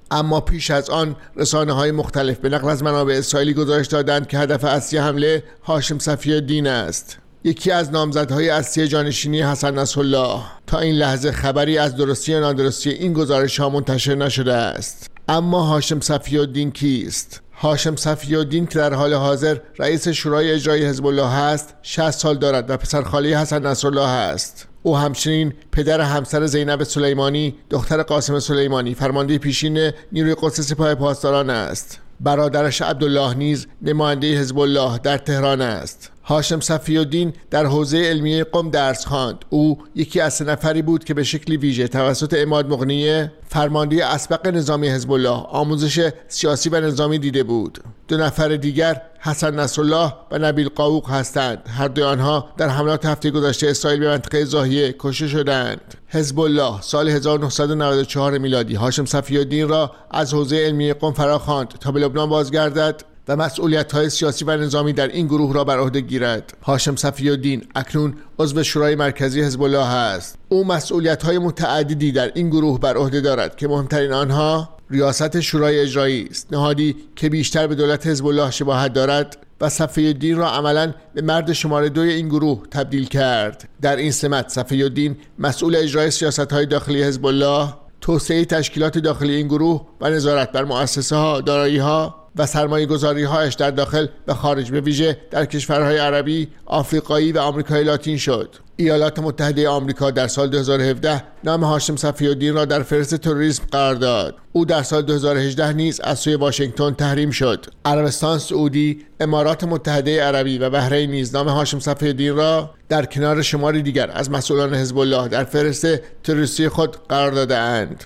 اما پیش از آن رسانه‌های مختلف به نقل از منابع اسرائیلی گزارش دادند که هدف اصلی حمله هاشم صفی‌الدین است، یکی از نامزدهای اصلی جانشینی حسن نصرالله. تا این لحظه خبری از درستی یا نادرستی این گزارش‌ها منتشر نشده است. اما هاشم صفی‌الدین کیست؟ هاشم صفی‌الدین که در حال حاضر رئیس شورای اجرایی حزب الله است، شصت سال دارد و پسرخاله حسن نصرالله است. او همچنین پدر همسر زینب سلیمانی، دختر قاسم سلیمانی، فرمانده پیشین نیروی قدس سپاه پاسداران است. برادرش عبدالله نیز نماینده حزب الله در تهران است. هاشم صفی‌الدین در حوزه علمیه قم درس خواند. او یکی از سه نفری بود که به شکلی ویژه توسط عماد مغنیه، فرمانده اسبق نظامی حزب الله، آموزش سیاسی و نظامی دیده بود. دو نفر دیگر حسن نصرالله و نبیل قاوق هستند. هر دو آنها در حملات هفته گذشته اسرائیل به منطقه ضاحیه کشته شدند. حزب الله سال هزار و نهصد و نود و چهار میلادی هاشم صفی‌الدین را از حوزه علمیه قم فراخواند تا به لبنان بازگردد و مسئولیت‌های سیاسی و نظامی در این گروه را بر عهده گیرد. هاشم صفی‌الدین اکنون عضو شورای مرکزی حزب الله است. او مسئولیت‌های متعددی در این گروه بر عهده دارد که مهمترین آنها ریاست شورای اجرایی است، نهادی که بیشتر به دولت حزب الله شباهت دارد و صفی‌الدین را عملاً به مرد شماره دوی این گروه تبدیل کرد. در این سمت صفی‌الدین مسئول اجرای سیاست‌های داخلی حزب الله، توسعه تشکیلات داخلی این گروه و نظارت بر مؤسسه‌ها، دارایی‌ها و سرمایه‌گذاری‌هایش در داخل و خارج، به ویژه در کشورهای عربی، آفریقایی و آمریکای لاتین شد. ایالات متحده آمریکا در سال دو هزار و هفده نام هاشم صفی‌الدین را در فهرست تروریسم قرار داد. او در سال دو هزار و هجده نیز از سوی واشنگتن تحریم شد. عربستان سعودی، امارات متحده عربی و بحرین نیز نام هاشم صفی‌الدین را در کنار شماری دیگر از مسئولان حزب الله در فهرست تروریستی خود قرار داده‌اند.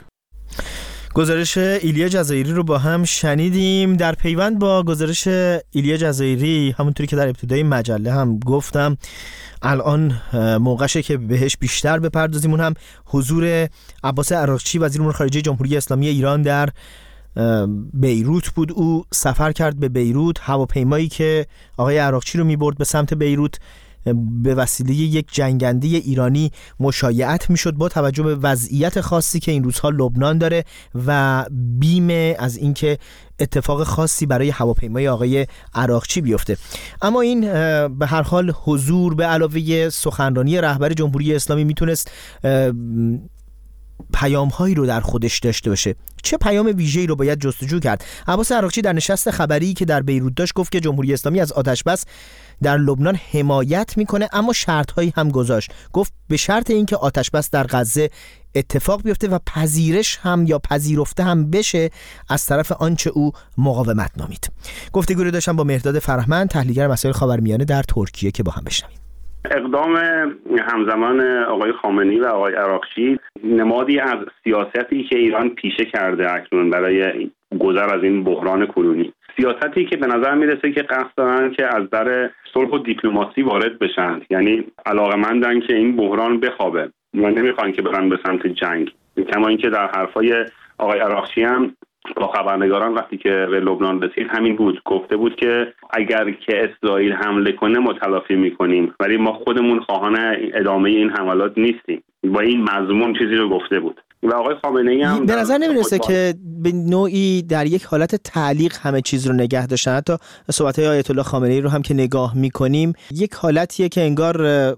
گزارش ایلیا جزایری رو با هم شنیدیم. در پیوند با گزارش ایلیا جزایری، همونطوری که در ابتدای مجله هم گفتم، الان موقعشه که بهش بیشتر بپردازیم. اون هم حضور عباس عراقچی، وزیر امور خارجه جمهوری اسلامی ایران، در بیروت بود. او سفر کرد به بیروت. هواپیمایی که آقای عراقچی رو می‌برد به سمت بیروت به وسیله یک جنگنده ایرانی مشایعت میشد با توجه به وضعیت خاصی که این روزها لبنان داره و بیم از اینکه اتفاق خاصی برای هواپیمای آقای عراقچی بیفته. اما این به هر حال حضور به علاوه سخنرانی رهبر جمهوری اسلامی میتونست پیام‌هایی رو در خودش داشته باشه. چه پیام ویژه‌ای رو باید جستجو کرد؟ عباس عراقچی در نشست خبری که در بیروت داشت گفت که جمهوری اسلامی از آتش‌بس در لبنان حمایت میکنه، اما شرط‌هایی هم گذاشت. گفت به شرط اینکه آتش‌بس در غزه اتفاق بیفته و پذیرش هم یا پذیرفته هم بشه از طرف آنچه او مقاومت نامید. گفتگو رو داشتم با مهرداد فرهمند، تحلیلگر مسائل خاورمیانه در ترکیه، که با هم بشنویم. اقدام همزمان آقای خامنه‌ای و آقای عراقچی نمادی از سیاستی که ایران پیشه کرده اکنون برای گذر از این بحران کنونی، سیاستی که به نظر میرسه که قصد دارن که از در صلح و دیپلماسی وارد بشن، یعنی علاقمندن که این بحران بخوابه و نمیخوان که برن به سمت جنگ. کما اینکه در حرفای آقای عراقچی هم با خبرنگاران وقتی که به لبنان رسید همین بود، گفته بود که اگر که اسرائیل حمله کنه ما تلافی میکنیم، ولی ما خودمون خواهان ادامه این حملات نیستیم. با این مضمون چیزی رو گفته بود. و آقای خامنه‌ای هم به نظر نمیرسه که به نوعی در یک حالت تعلیق همه چیز رو نگه داشتن. حتی صحبت‌های آیت الله خامنه‌ای رو هم که نگاه می‌کنیم یک حالتیه که انگار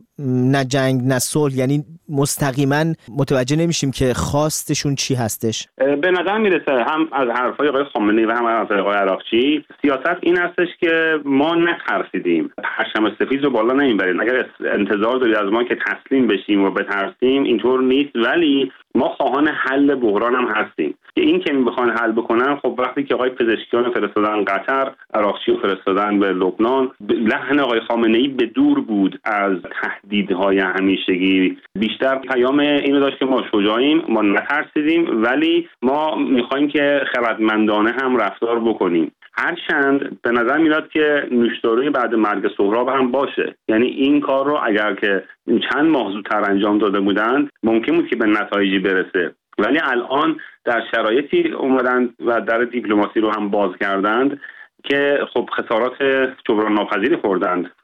نه جنگ نه صلح، یعنی مستقیما متوجه نمیشیم که خواستشون چی هستش. به نظر میرسه هم از حرفای آقای خامنه‌ای و هم از آقای عراقچی سیاست این هستش که ما نترسیدیم، پرچم سفید رو بالا نمیبریم. اگر انتظار دارید از ما که تسلیم بشیم و بترسیم، اینطور نیست، ولی ما خواهان حل بحران هم هستیم. که این که میخوان حل بکنن، خب وقتی که آقای پزشکیان فرستادن قطر، عراقچی رو فرستادن به لبنان، لحن آقای خامنه‌ای به دور بود از تهدیدهای همیشگی. بیشتر پیام اینو داشت که ما شجاعیم، ما نترسیدیم، ولی ما میخوایم که خردمندانه هم رفتار بکنیم. هرچند به نظر میاد که نوشداروی بعد مرگ سهراب هم باشه، یعنی این کار رو اگر که چند ماه زودتر انجام داده بودند ممکن بود که به نتایجی برسه، ولی الان در شرایطی اومدند و در دیپلماسی رو هم باز کردند که خب خسارات جبران ناپذیری خوردند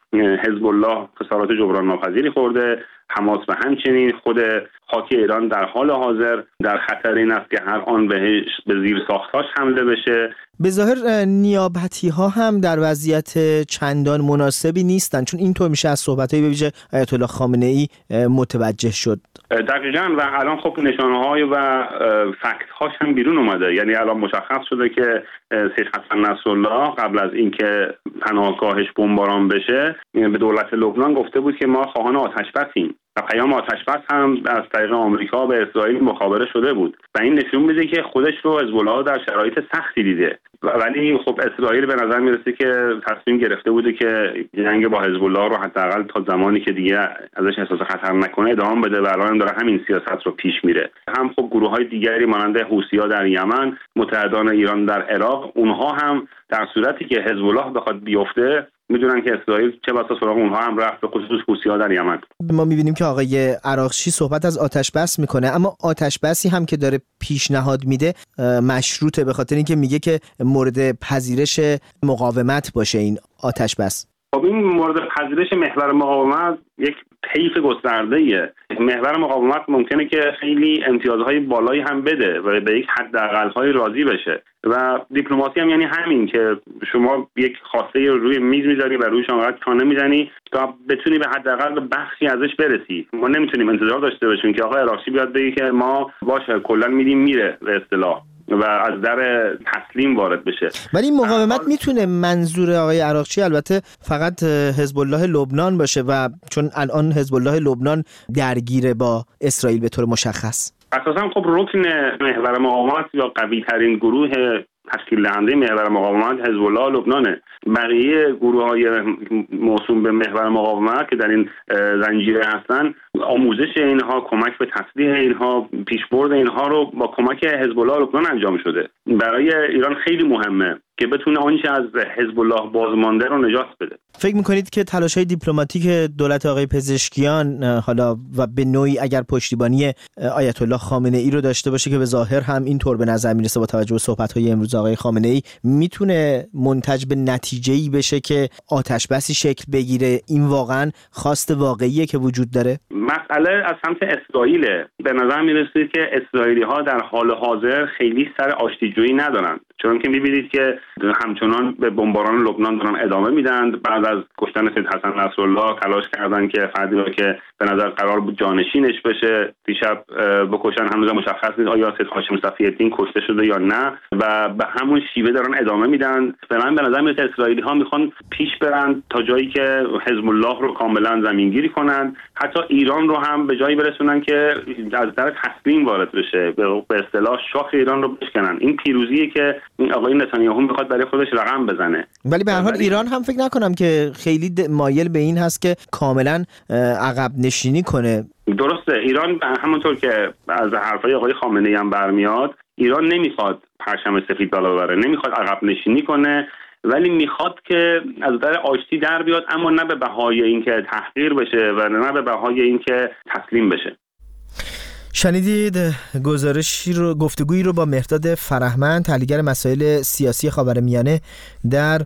حزب الله خسارات جبران ناپذیری خورده، حماس و همچنین خود خاک ایران در حال حاضر در خطر این است که هر آن بهش به زیر ساختاش حمله بشه. به ظاهر نیابتی ها هم در وضعیت چندان مناسبی نیستن، چون اینطور میشه از صحبت‌های به ویژه آیت الله خامنه ای متوجه شد. دقیقاً، و الان خب نشانه‌های و فکت هاش هم بیرون اومده. یعنی الان مشخص شده که شیخ حسن نصرالله قبل از اینکه پناهگاهش بمباران بشه به دولت لبنان گفته بود که ما خواهان آتش‌بسیم و پیام آتش‌بس هم از طریق آمریکا به اسرائیل مخابره شده بود و این نشون میده که خودش رو حزب الله در شرایط سختی دیده. ولی خب اسرائیل به نظر میرسه که تصمیم گرفته بوده که جنگ با حزب الله رو حداقل تا زمانی که دیگه ازش احساس خطر نکنه ادامه بده و الان داره همین سیاست رو پیش میره. هم خب گروه‌های دیگری مانند حوثی‌ها در یمن، متحدان ایران در عراق، اونها هم در صورتی که حزب الله بخواد بیفته میدونن که اسرائیل چه بسا سراغ اونها هم رفت، به خصوص حوثی‌ها در یمن. ما میبینیم که آقای عراقچی صحبت از آتش بس میکنه، اما آتش بسی هم که داره پیشنهاد میده مشروطه، به خاطر اینکه میگه که مورد پذیرش مقاومت باشه این آتش بس. خب این مورد پذیرش محور مقاومت یک طیف گسترده‌ایه. محور مقاومت ممکنه که خیلی امتیازهای بالایی هم بده و به یک حداقل‌های راضی بشه و دیپلماسی هم یعنی همین که شما یک خواسته رو روی میز میذاری و رویش انقدر چانه میزنی تا بتونی به حداقل به بخشی ازش برسی. ما نمیتونیم انتظار داشته باشیم که آقای عراقچی بیاد بگه که ما باشه کلا میدیم میره به اصطلاح و از در تسلیم وارد بشه. ولی این مقاومت میتونه منظور آقای عراقچی البته فقط حزب الله لبنان باشه و چون الان حزب الله لبنان درگیره با اسرائیل به طور مشخص. اساسا خب رکن محور مقاومت یا قوی ترین گروه تشکیل دهنده محور مقاومت حزب الله لبنانه. بقیه گروه‌های موسوم به محور مقاومت که در این زنجیره هستن، آموزش اینها، کمک به تسلیح اینها، پیشبرد اینها رو با کمک حزب الله لبنان انجام شده. برای ایران خیلی مهمه که بتونه آنچه از حزب الله بازمانده رو نجات بده. فکر می‌کنید که تلاش‌های دیپلماتیک دولت آقای پزشکیان حالا و به نوعی اگر پشتیبانی آیت الله خامنه ای رو داشته باشه که به ظاهر هم اینطور به نظر میرسه با توجه به صحبت‌های امروز آقای خامنه ای، میتونه منتج به نتیجه‌ای بشه که آتش بسی شکل بگیره؟ این واقعا خواست واقعیه که وجود داره؟ مسئله از سمت اسرائیل. به نظر میرسه که اسرائیلی‌ها در حال حاضر خیلی سر آشتیجویی ندارن، چون که می‌بینید که همچنان به بمباران لبنان دارن ادامه میدن. بعد از کشتن سید حسن نصرالله تلاش کردن که فردی رو که به نظر قرار بود جانشینش بشه دیشب بکشن. هنوز مشخص نیست آیا سید هاشم صفی‌الدین کشته شده یا نه و به همون شیوه دارن ادامه میدن. فعلا به نظر میاد اسرائیلی‌ها میخوان پیش برن تا جایی که حزب الله رو کاملا زمینگیری کنن، حتی ایران رو هم به جایی برسونن که از در تسلیم وارد بشه، به اصطلاح شاخ ایران رو بشکنن. این پیروزیه که آقای نتانیاهو میخواد برای خودش رقم بزنه. ولی به هر حال ایران هم فکر نکنم که خیلی مایل به این هست که کاملا عقب نشینی کنه. درسته، ایران همونطور که از حرفای آقای خامنه‌ای هم برمیاد، ایران نمیخواد پرچم سفید بالا ببره، نمیخواد عقب نشینی کنه، ولی میخواد که از در آشتی در بیاد، اما نه به بهای اینکه تحقیر بشه و نه به بهای اینکه تسلیم بشه. شنیدید گزارشی رو، گفتگویی رو با مهرداد فرهمند، تحلیلگر مسائل سیاسی خاورمیانه در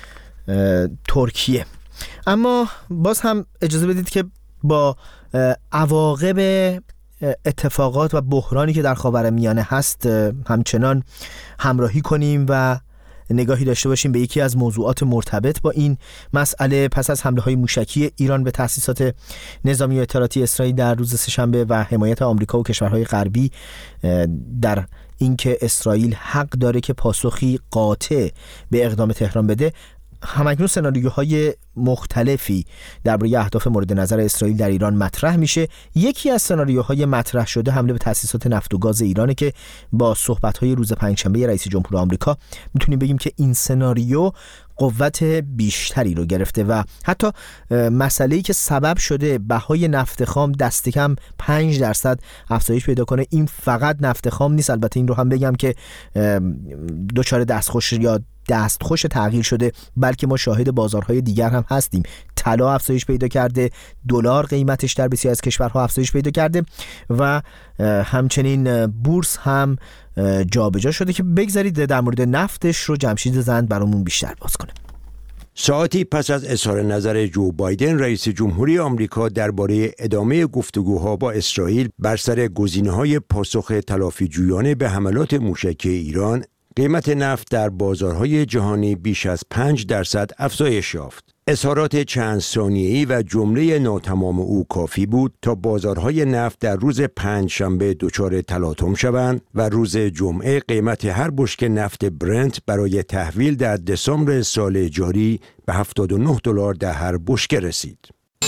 ترکیه. اما باز هم اجازه بدید که با عواقب اتفاقات و بحرانی که در خاورمیانه هست همچنان همراهی کنیم و نگاهی داشته باشیم به یکی از موضوعات مرتبط با این مسئله. پس از حمله‌های موشکی ایران به تأسیسات نظامی و اطلاعاتی اسرائیل در روز سه‌شنبه و حمایت آمریکا و کشورهای غربی در اینکه اسرائیل حق داره که پاسخی قاطع به اقدام تهران بده، همکنون سناریوهای مختلفی درباره اهداف مورد نظر اسرائیل در ایران مطرح میشه. یکی از سناریوهای مطرح شده حمله به تأسیسات نفت و گاز ایرانه که با صحبت‌های روز پنجشنبه رئیس جمهور آمریکا میتونیم بگیم که این سناریو قوت بیشتری رو گرفته و حتی مسئله‌ای که سبب شده بهای نفت خام دست کم پنج درصد افزایش پیدا کنه، این فقط نفت خام نیست. البته این رو هم بگم که دچار دستخوش یا دستخوش تغییر شده، بلکه ما شاهد بازارهای دیگر هم هستیم. طلا افزایش پیدا کرده، دلار قیمتش در بسیاری از کشورها افزایش پیدا کرده و همچنین بورس هم جابجا شده که بگذارید در مورد نفتش رو جمشید زند برامون بیشتر باز کنه. ساعتی پس از اظهار نظر جو بایدن رئیس جمهوری آمریکا درباره ادامه گفتگوها با اسرائیل بر سر گزینه‌های پاسخ تلافی‌جویانه به حملات موشکی ایران، قیمت نفت در بازارهای جهانی بیش از پنج درصد افزایش یافت. اظهارات چند ثانیه‌ای و جمله ناتمام او کافی بود تا بازارهای نفت در روز پنجشنبه دچار تلاطم شوند و روز جمعه قیمت هر بشکه نفت برنت برای تحویل در دسامبر سال جاری به هفتاد و نه دلار در هر بشکه رسید.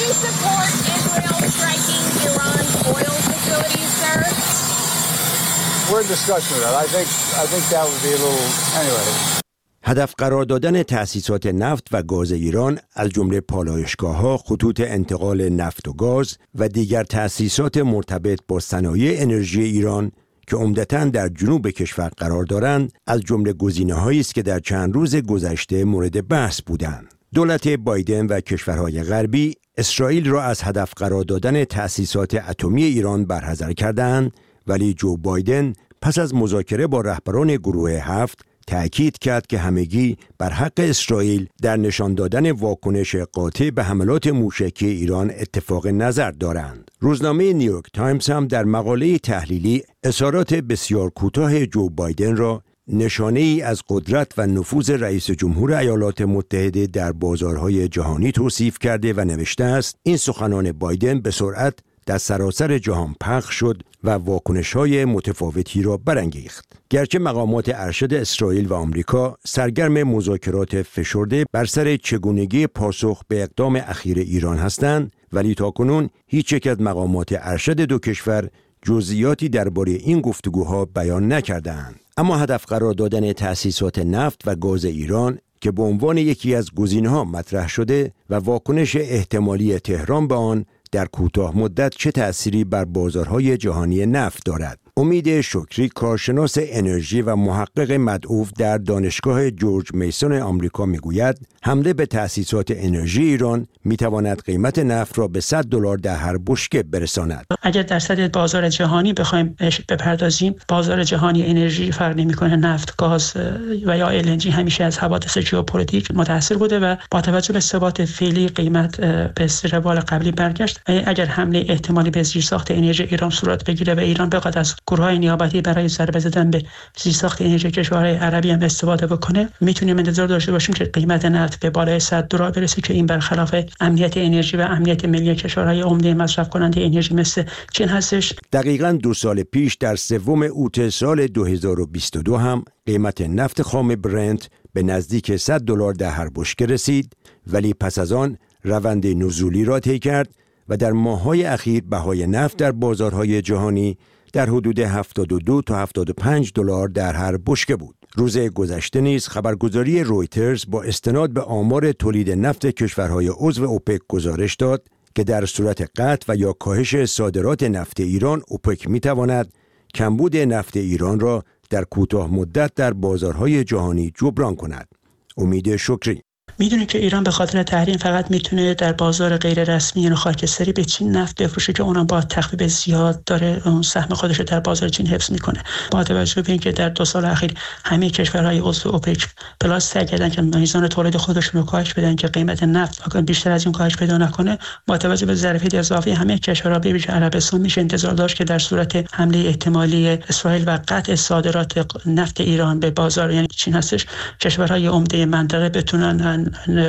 هدف قرار دادن تأسیسات نفت و گاز ایران از جمله پالایشگاه‌ها، خطوط انتقال نفت و گاز و دیگر تأسیسات مرتبط با صنایع انرژی ایران که عمدتاً در جنوب کشور قرار دارند، از جمله گزینه‌هایی است که در چند روز گذشته مورد بحث بودند. دولت بایدن و کشورهای غربی اسرائیل را از هدف قرار دادن تأسیسات اتمی ایران برحذر کردند، ولی جو بایدن پس از مذاکره با رهبران گروه هفت تأکید کرد که همگی بر حق اسرائیل در نشان دادن واکنش قاطع به حملات موشکی ایران اتفاق نظر دارند. روزنامه نیویورک تایمز هم در مقاله تحلیلی اظهارات بسیار کوتاه جو بایدن را نشانه ای از قدرت و نفوذ رئیس جمهور ایالات متحده در بازارهای جهانی توصیف کرده و نوشته است: این سخنان بایدن به سرعت در سراسر جهان پخش شد و واکنش‌های متفاوتی را برانگیخت. گرچه مقامات ارشد اسرائیل و آمریکا سرگرم مذاکرات فشرده بر سر چگونگی پاسخ به اقدام اخیر ایران هستند، ولی تاکنون هیچ یک از مقامات ارشد دو کشور جزئیاتی درباره این گفتگوها بیان نکردند. اما هدف قرار دادن تأسیسات نفت و گاز ایران که به عنوان یکی از گزینه‌ها مطرح شده و واکنش احتمالی تهران به آن در کوتاه مدت چه تأثیری بر بازارهای جهانی نفت دارد؟ امید شکری، کارشناس انرژی و محقق مدعو در دانشگاه جورج میسون آمریکا میگوید حمله به تأسیسات انرژی ایران میتواند قیمت نفت را به صد دلار در هر بشکه برساند. اگر در سطح بازار جهانی بخوایم بپردازیم، بازار جهانی انرژی فرق نمیکنه، نفت، گاز و یا ال ان جی همیشه از حوادث ژئوپلیتیک متاثر بوده و با توجه به ثبات فعلی قیمت به روال قبلی برگشت. اگر حمله احتمالی به زیرساخت انرژی ایران صورت بگیره و ایران بخواد از گروه‌های نیابتی برای ضربه زدن به زیرساخت انرژی کشورهای عربی هم استفاده بکنه، میتونیم انتظار داشته باشیم که قیمت نفت به بالای صد دلار برسه که این برخلاف امنیت انرژی و امنیت ملی کشورهای عمده مصرف کننده انرژی مثل چین هستش. دقیقاً دو سال پیش در سوم اوت سال دو هزار و بیست و دو هم قیمت نفت خام برنت به نزدیک صد دلار در هر بشکه رسید، ولی پس از آن روند نزولی را طی کرد و در ماه‌های اخیر بهای نفت در بازارهای جهانی در حدود هفتاد و دو تا هفتاد و پنج دلار در هر بشکه بود. روز گذشته نیز خبرگزاری رویترز با استناد به آمار تولید نفت کشورهای عضو اوپک گزارش داد که در صورت قطع و یا کاهش صادرات نفت ایران، اوپک می‌تواند کمبود نفت ایران را در کوتاه مدت در بازارهای جهانی جبران کند. امید شکری: میدونید که ایران به خاطر تحریم فقط میتونه در بازار غیر رسمی یعنی خاکستری به چین نفت بفروشه که اونم با تخفیف زیاد داره اون سهم خودش رو در بازار چین حفظ میکنه. با توجه به اینکه در دو سال اخیر همه کشورهای عضو اوپک پلاس سعی کردن که میزان تولید خودشون رو کاهش بدن که قیمت نفت بیشتر از این کاهش پیدا نکنه، با توجه به ظرفیت اضافی همه کشورها به ویژه عربستان میشه انتظار داشت که در صورت حمله احتمالی اسرائیل و قطع صادرات نفت ایران به بازار یعنی چین هستش، کشورهای عمده منطقه بتونن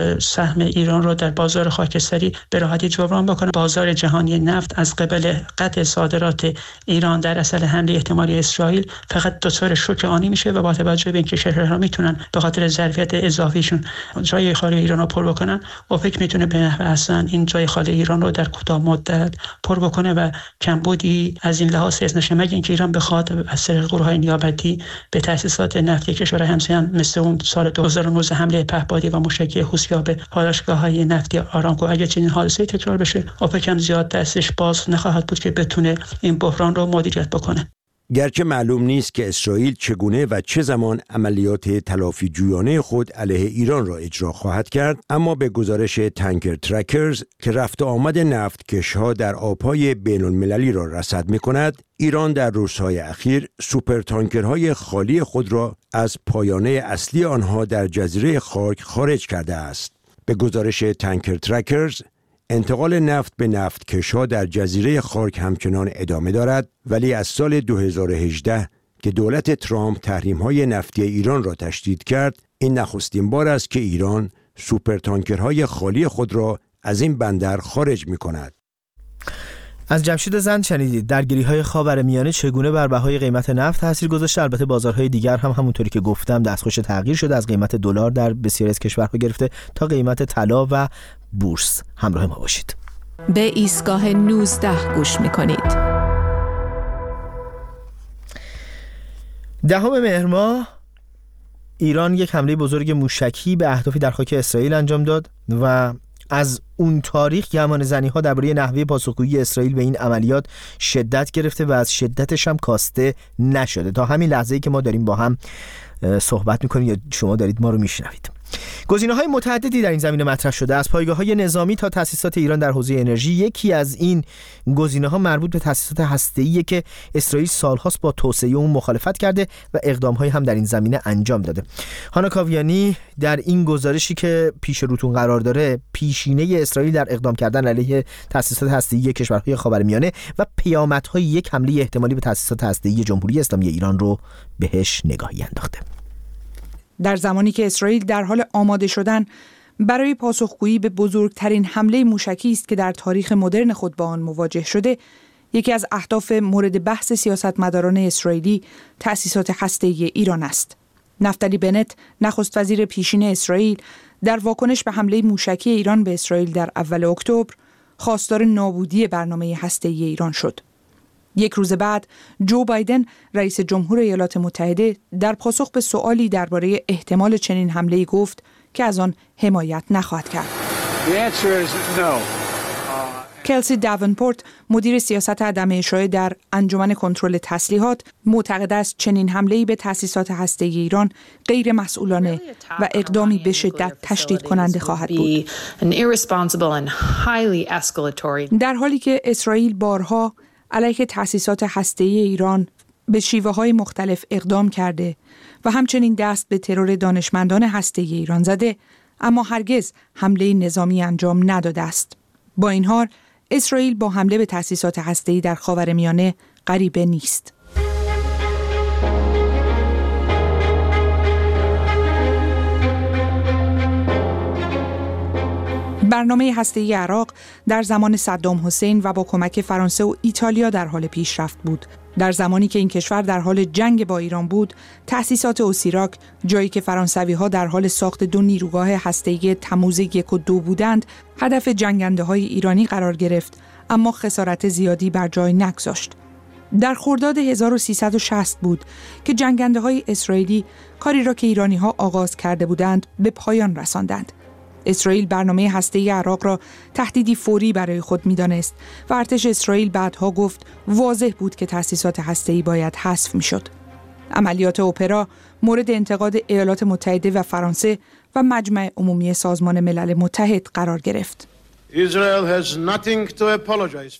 سهم ایران رو در بازار خاکستری به راحتی جبران بکنه. بازار جهانی نفت از قبل قطع صادرات ایران در اصل حمله احتمالی اسرائیل فقط دچار شوک آنی میشه و با توجه به اینکه کشورها میتونن به خاطر ظرفیت اضافیشون جای خالی ایران رو پر بکنن، اوپک میتونه به نحو احسن این جای خالی ایران رو در کوتاه مدت پر بکنه و کمبودی از این لحاظ حس نشه، مگر اینکه ایران بخواد از طریق گروه‌های نیابتی به تأسیسات نفتی کشورهای همسایه مثل اون سال دو هزار و نوزده حمله پهپادی و موشکی حوثی‌ها به پالایشگاه‌های نفتی آرامکو، اگه چنین حادثه‌ای تکرار بشه، اوپک هم زیاد دستش باز نخواهد بود که بتونه این بحران رو مدیریت بکنه. گرچه معلوم نیست که اسرائیل چگونه و چه زمان عملیات تلافی جویانه خود علیه ایران را اجرا خواهد کرد، اما به گزارش تانکر ترکرز که رفت آمد نفتکش‌ها در آب‌های بین‌المللی را رصد می‌کند، ایران در روزهای اخیر سوپر تانکرهای خالی خود را از پایانه اصلی آنها در جزیره خاک خارج کرده است. به گزارش تانکر ترکرز، انتقال نفت به نفتکش‌ها در جزیره خارک همچنان ادامه دارد، ولی از سال دو هزار و هجده که دولت ترامپ تحریم‌های نفتی ایران را تشدید کرد، این نخستین بار است که ایران سوپر تانکرهای خالی خود را از این بندر خارج می‌کند. از جمشید زند شنیدید. درگیری‌های خاورمیانه چگونه بر بهای قیمت نفت تاثیر گذاشته. البته بازارهای دیگر هم همونطوری که گفتم دستخوش تغییر شده، از قیمت دلار در بسیاری از کشورها گرفته تا قیمت طلا و بورس. همراه ما باشید. به ایستگاه نوزده گوش می‌کنید. دهم مهر ماه ایران یک حمله بزرگ موشکی به اهدافی در خاک اسرائیل انجام داد و از اون تاریخ گمان زنی ها درباره نحوه پاسخگویی اسرائیل به این عملیات شدت گرفته و از شدتش هم کاسته نشده تا همین لحظه‌ای که ما داریم با هم صحبت میکنیم یا شما دارید ما رو میشنوید. گزینه‌های متعددی در این زمینه مطرح شده، از پایگاه‌های نظامی تا تأسیسات ایران در حوزه انرژی. یکی از این گزینه‌ها مربوط به تأسیسات هسته‌ایه که اسرائیل سال‌هاست با توسعه اون مخالفت کرده و اقدام‌هایی هم در این زمینه انجام داده. هانا کاویانی در این گزارشی که پیش روتون قرار داره پیشینه اسرائیل در اقدام کردن علیه تأسیسات هسته‌ای کشورهای خاورمیانه و پیامدهای یک حمله احتمالی به تأسیسات هسته‌ای جمهوری اسلامی ایران رو بهش نگاهی انداخته. در زمانی که اسرائیل در حال آماده شدن برای پاسخگویی به بزرگترین حمله موشکی است که در تاریخ مدرن خود با آن مواجه شده، یکی از اهداف مورد بحث سیاستمداران اسرائیلی تأسیسات هسته‌ای ایران است. نفتالی بنت، نخست وزیر پیشین اسرائیل، در واکنش به حمله موشکی ایران به اسرائیل در اول اکتبر خواستار نابودی برنامه هسته‌ای ایران شد. یک روز بعد جو بایدن رئیس جمهور ایالات متحده در پاسخ به سوالی درباره احتمال چنین حمله‌ای گفت که از آن حمایت نخواهد کرد. کلسی داونپورت، مدیر سیاست عدم اشاعه در انجمن کنترل تسلیحات، معتقد است چنین حمله‌ای به تأسیسات هسته‌ای ایران غیر مسئولانه و اقدامی به شدت تشدید کننده خواهد بود. در حالی که اسرائیل بارها علیه تأسیسات هسته‌ای ایران به شیوه‌های مختلف اقدام کرده و همچنین دست به ترور دانشمندان هسته‌ای ایران زده، اما هرگز حمله نظامی انجام نداده است. با این حال اسرائیل با حمله به تأسیسات هسته‌ای در خاورمیانه غریبه نیست. برنامه هسته‌ای عراق در زمان صدام حسین و با کمک فرانسه و ایتالیا در حال پیشرفت بود. در زمانی که این کشور در حال جنگ با ایران بود، تأسیسات اوسیراک، جایی که فرانسوی‌ها در حال ساخت دو نیروگاه هسته‌ای تموز یک و دو بودند، هدف جنگنده‌های ایرانی قرار گرفت، اما خسارت زیادی بر جای نگذاشت. در خرداد هزار و سیصد و شصت بود که جنگنده‌های اسرائیلی کاری را که ایرانی‌ها آغاز کرده بودند به پایان رساندند. اسرائیل برنامه هسته‌ای عراق را تهدیدی فوری برای خود می‌دانست و ارتش اسرائیل بعدها گفت واضح بود که تأسیسات هسته‌ای باید حذف می‌شد. عملیات اپرا مورد انتقاد ایالات متحده و فرانسه و مجمع عمومی سازمان ملل متحد قرار گرفت. Israel has nothing to apologize.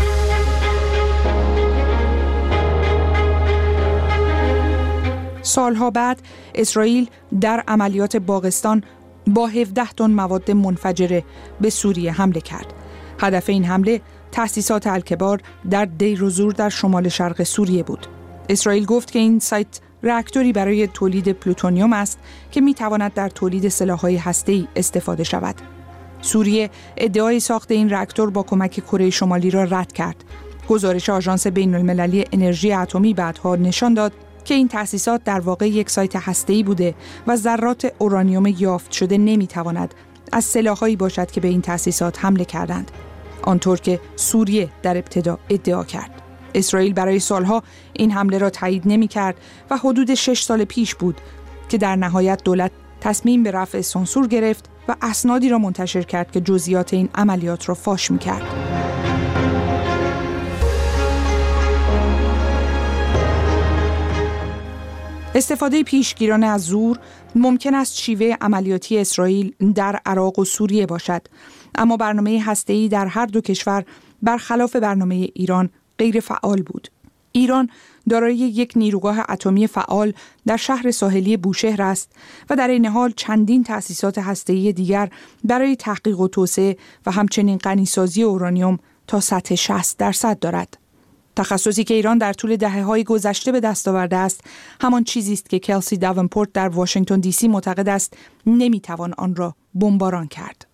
سالها بعد اسرائیل در عملیات باغستان با هفده تن مواد منفجره به سوریه حمله کرد. هدف این حمله تأسیسات الکبار در دیر و زور در شمال شرق سوریه بود. اسرائیل گفت که این سایت راکتوری برای تولید پلوتونیوم است که میتواند در تولید سلاح‌های هسته‌ای استفاده شود. سوریه ادعای ساخت این راکتور با کمک کره شمالی را رد کرد. گزارش آژانس بین‌المللی انرژی اتمی بعدها نشان داد که این تأسیسات در واقع یک سایت هسته‌ای بوده و ذرات اورانیوم یافت شده نمیتواند از سلاح‌هایی باشد که به این تأسیسات حمله کردند، آنطور که سوریه در ابتدا ادعا کرد. اسرائیل برای سالها این حمله را تایید نمی‌کرد و حدود شش سال پیش بود که در نهایت دولت تصمیم به رفع سانسور گرفت و اسنادی را منتشر کرد که جزئیات این عملیات را فاش می‌کرد. استفاده پیشگیرانه از زور ممکن است شیوه عملیاتی اسرائیل در عراق و سوریه باشد، اما برنامه هسته‌ای در هر دو کشور برخلاف برنامه ایران غیر فعال بود. ایران دارای یک نیروگاه اتمی فعال در شهر ساحلی بوشهر است و در این حال چندین تأسیسات هسته‌ای دیگر برای تحقیق و توسعه و همچنین غنیسازی اورانیوم تا سطح شصت درصد دارد. تخصصی که ایران در طول دهه‌های گذشته به دست آورده است، همان چیزی است که کلسی داونپورت در واشنگتن دی سی معتقد است نمیتوان آن را بمباران کرد.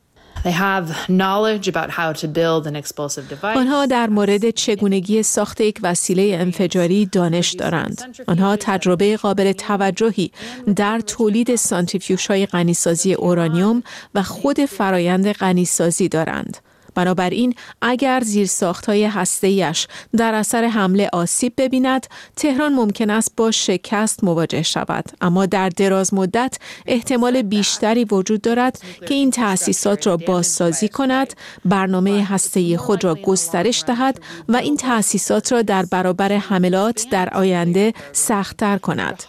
آنها در مورد چگونگی ساخت یک وسیله انفجاری دانش دارند. آنها تجربه قابل توجهی در تولید سانتریفیوژهای غنیسازی اورانیوم و خود فرایند غنیسازی دارند. بنابراین اگر زیرساخت‌های هسته‌ایش در اثر حمله آسیب ببیند، تهران ممکن است با شکست مواجه شود، اما در دراز مدت احتمال بیشتری وجود دارد که این تأسیسات را بازسازی کند، برنامه هسته‌ای خود را گسترش دهد و این تأسیسات را در برابر حملات در آینده سخت‌تر کند.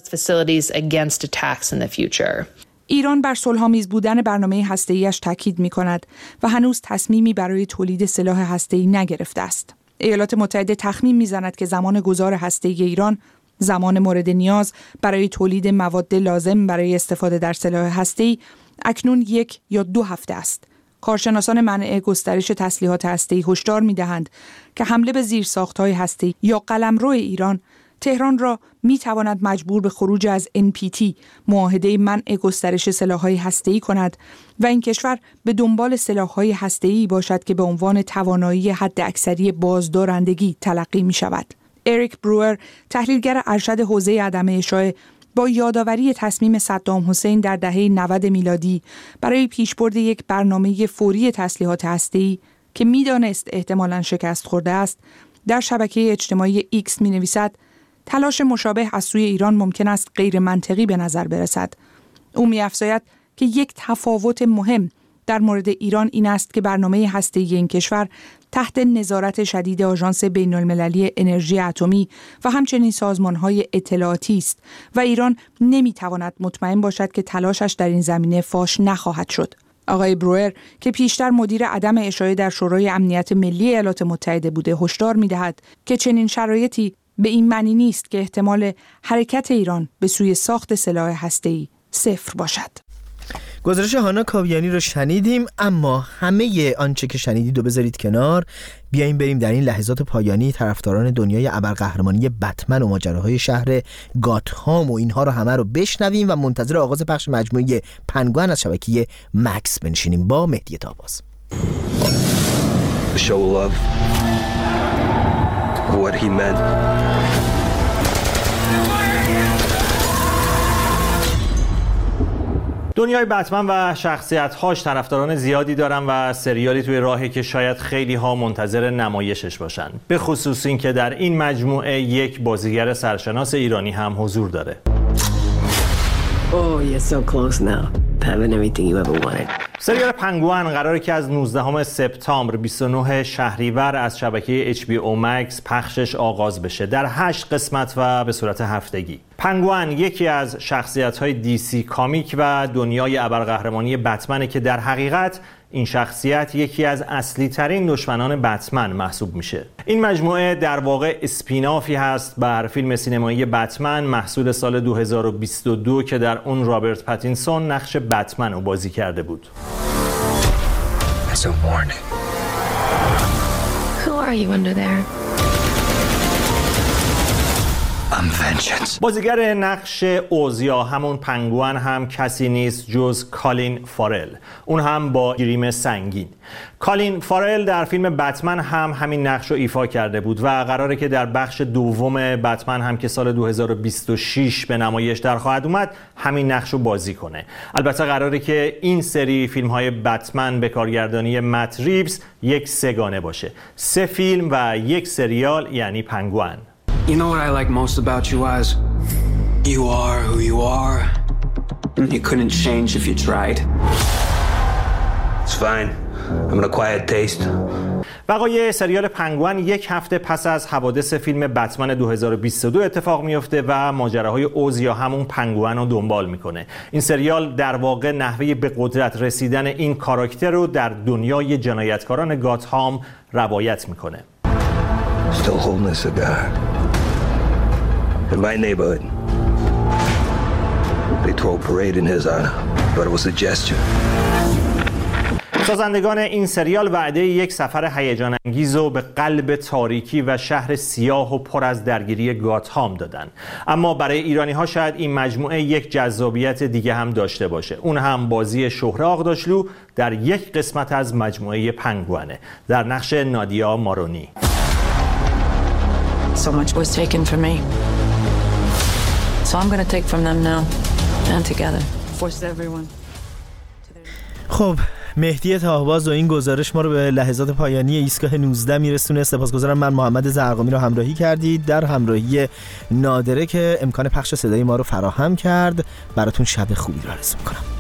ایران بر صلح‌آمیز بودن برنامه هسته‌ایش تاکید می‌کند و هنوز تصمیمی برای تولید سلاح هسته‌ای نگرفته است. ایالات متحده تخمین می‌زند که زمان گذار هسته‌ای ایران، زمان مورد نیاز برای تولید مواد لازم برای استفاده در سلاح هسته‌ای، اکنون یک یا دو هفته است. کارشناسان منع گسترش تسلیحات هسته‌ای هشدار می‌دهند که حمله به زیرساخت‌های هسته‌ای یا قلمرو ایران تهران را می تواند مجبور به خروج از ان پی تی، معاهده منع گسترش سلاح‌های هسته‌ای کند و این کشور به دنبال سلاح‌های هسته‌ای باشد که به عنوان توانایی حداکثری بازدارندگی تلقی می شود. اریک بروئر، تحلیلگر ارشد حوزه عدم اشاعه، با یادآوری تصمیم صدام حسین در دهه نود میلادی برای پیشبرد یک برنامه فوری تسلیحات هسته‌ای که می‌دانست احتمالاً شکست خورده است، در شبکه اجتماعی ایکس می‌نویسد: تلاش مشابه از سوی ایران ممکن است غیر منطقی به نظر برسد. او می‌افزاید که یک تفاوت مهم در مورد ایران این است که برنامه هسته‌ای این کشور تحت نظارت شدید آژانس بین‌المللی انرژی اتمی و همچنین سازمان‌های اطلاعاتی است و ایران نمی‌تواند مطمئن باشد که تلاشش در این زمینه فاش نخواهد شد. آقای بروئر که پیشتر مدیر عدم اشاعه در شورای امنیت ملی ایالات متحده بوده، هشدار می‌دهد که چنین شرایطی به این معنی نیست که احتمال حرکت ایران به سوی ساخت سلاح هسته‌ای صفر باشد. گزارش هانا کاویانی رو شنیدیم، اما همه آنچه که شنیدید رو بذارید کنار. بیاییم بریم در این لحظات پایانی طرفداران دنیای ابرقهرمانی بتمن و ماجراهای شهر گاتهام و اینها رو همه رو بشنویم و منتظر آغاز پخش مجموعه پنگوئن از شبکه مکس بنشینیم با مهدی طاواز. show of what he meant. دنیای بتمن و شخصیت‌هاش طرفداران زیادی دارن و سریالی توی راهی که شاید خیلی ها منتظر نمایشش باشن، به خصوص این که در این مجموعه یک بازیگر سرشناس ایرانی هم حضور داره. Oh, you're so close now. Having everything you ever wanted. سریال پنگوئن قراره که از نوزدهم سپتامبر بیست و نه شهریور از شبکه اچ بی او مکس پخشش آغاز بشه در هشت قسمت و به صورت هفتگی. پنگوئن یکی از شخصیت‌های دی سی کامیک و دنیای ابرقهرمانی بتمنه که در حقیقت این شخصیت یکی از اصلی ترین دشمنان بتمن محسوب میشه. این مجموعه در واقع اسپینافی هست بر فیلم سینمایی بتمن محصول سال دو هزار و بیست و دو که در اون رابرت پاتینسون نقش بتمن رو بازی کرده بود. That's a warning. Who are you under there? بازیگر نقش اوزیا همون پنگوئن هم کسی نیست جز کالین فارل، اون هم با گریم سنگین. کالین فارل در فیلم بتمن هم همین نقش رو ایفا کرده بود و قراره که در بخش دوم بتمن هم که سال دو هزار و بیست و شش به نمایش در خواهد اومد همین نقش رو بازی کنه. البته قراره که این سری فیلم های بتمن به کارگردانی مت ریوز یک سگانه باشه، سه فیلم و یک سریال، یعنی پنگوئن. You know what I like most about you, Az? You are who you are, and you couldn't change if you tried. It's fine. I'm an acquired taste. وقایع سریال پنگوئن یک هفته پس از حوادث فیلم بتمن دو هزار و بیست و دو اتفاق میفته و ماجراهای اوز یا همون پنگوئن رو دنبال میکنه. این سریال در واقع نحوه به قدرت رسیدن این کاراکتر رو در دنیای جنایتکاران گاتهام روایت میکنه. Still holding a cigar. in my neighborhood. They throw a parade in his honor, but it was a gesture. سازندگان این سریال وعده یک سفر هیجان انگیز و به قلب تاریکی و شهر سیاه و پر از درگیری گاتهام دادن. اما برای ایرانی ها شاید این مجموعه یک جذابیت دیگه هم داشته باشه. اون هم بازی شهره آغداشلو در یک قسمت از مجموعه پنگوانه در نقش نادیا مارونی. So much was taken from me. So I'm going to take from them now and together. Force everyone. خب مهدی تاهباز و این گزارش ما رو به لحظات پایانی ایستگاه نوزده میرسونه. سپاسگزارم من محمد زرقامی رو همراهی کردید در همراهی نادره که امکان پخش صدای ما رو فراهم کرد. براتون شب خوبی رو آرزو می‌کنم.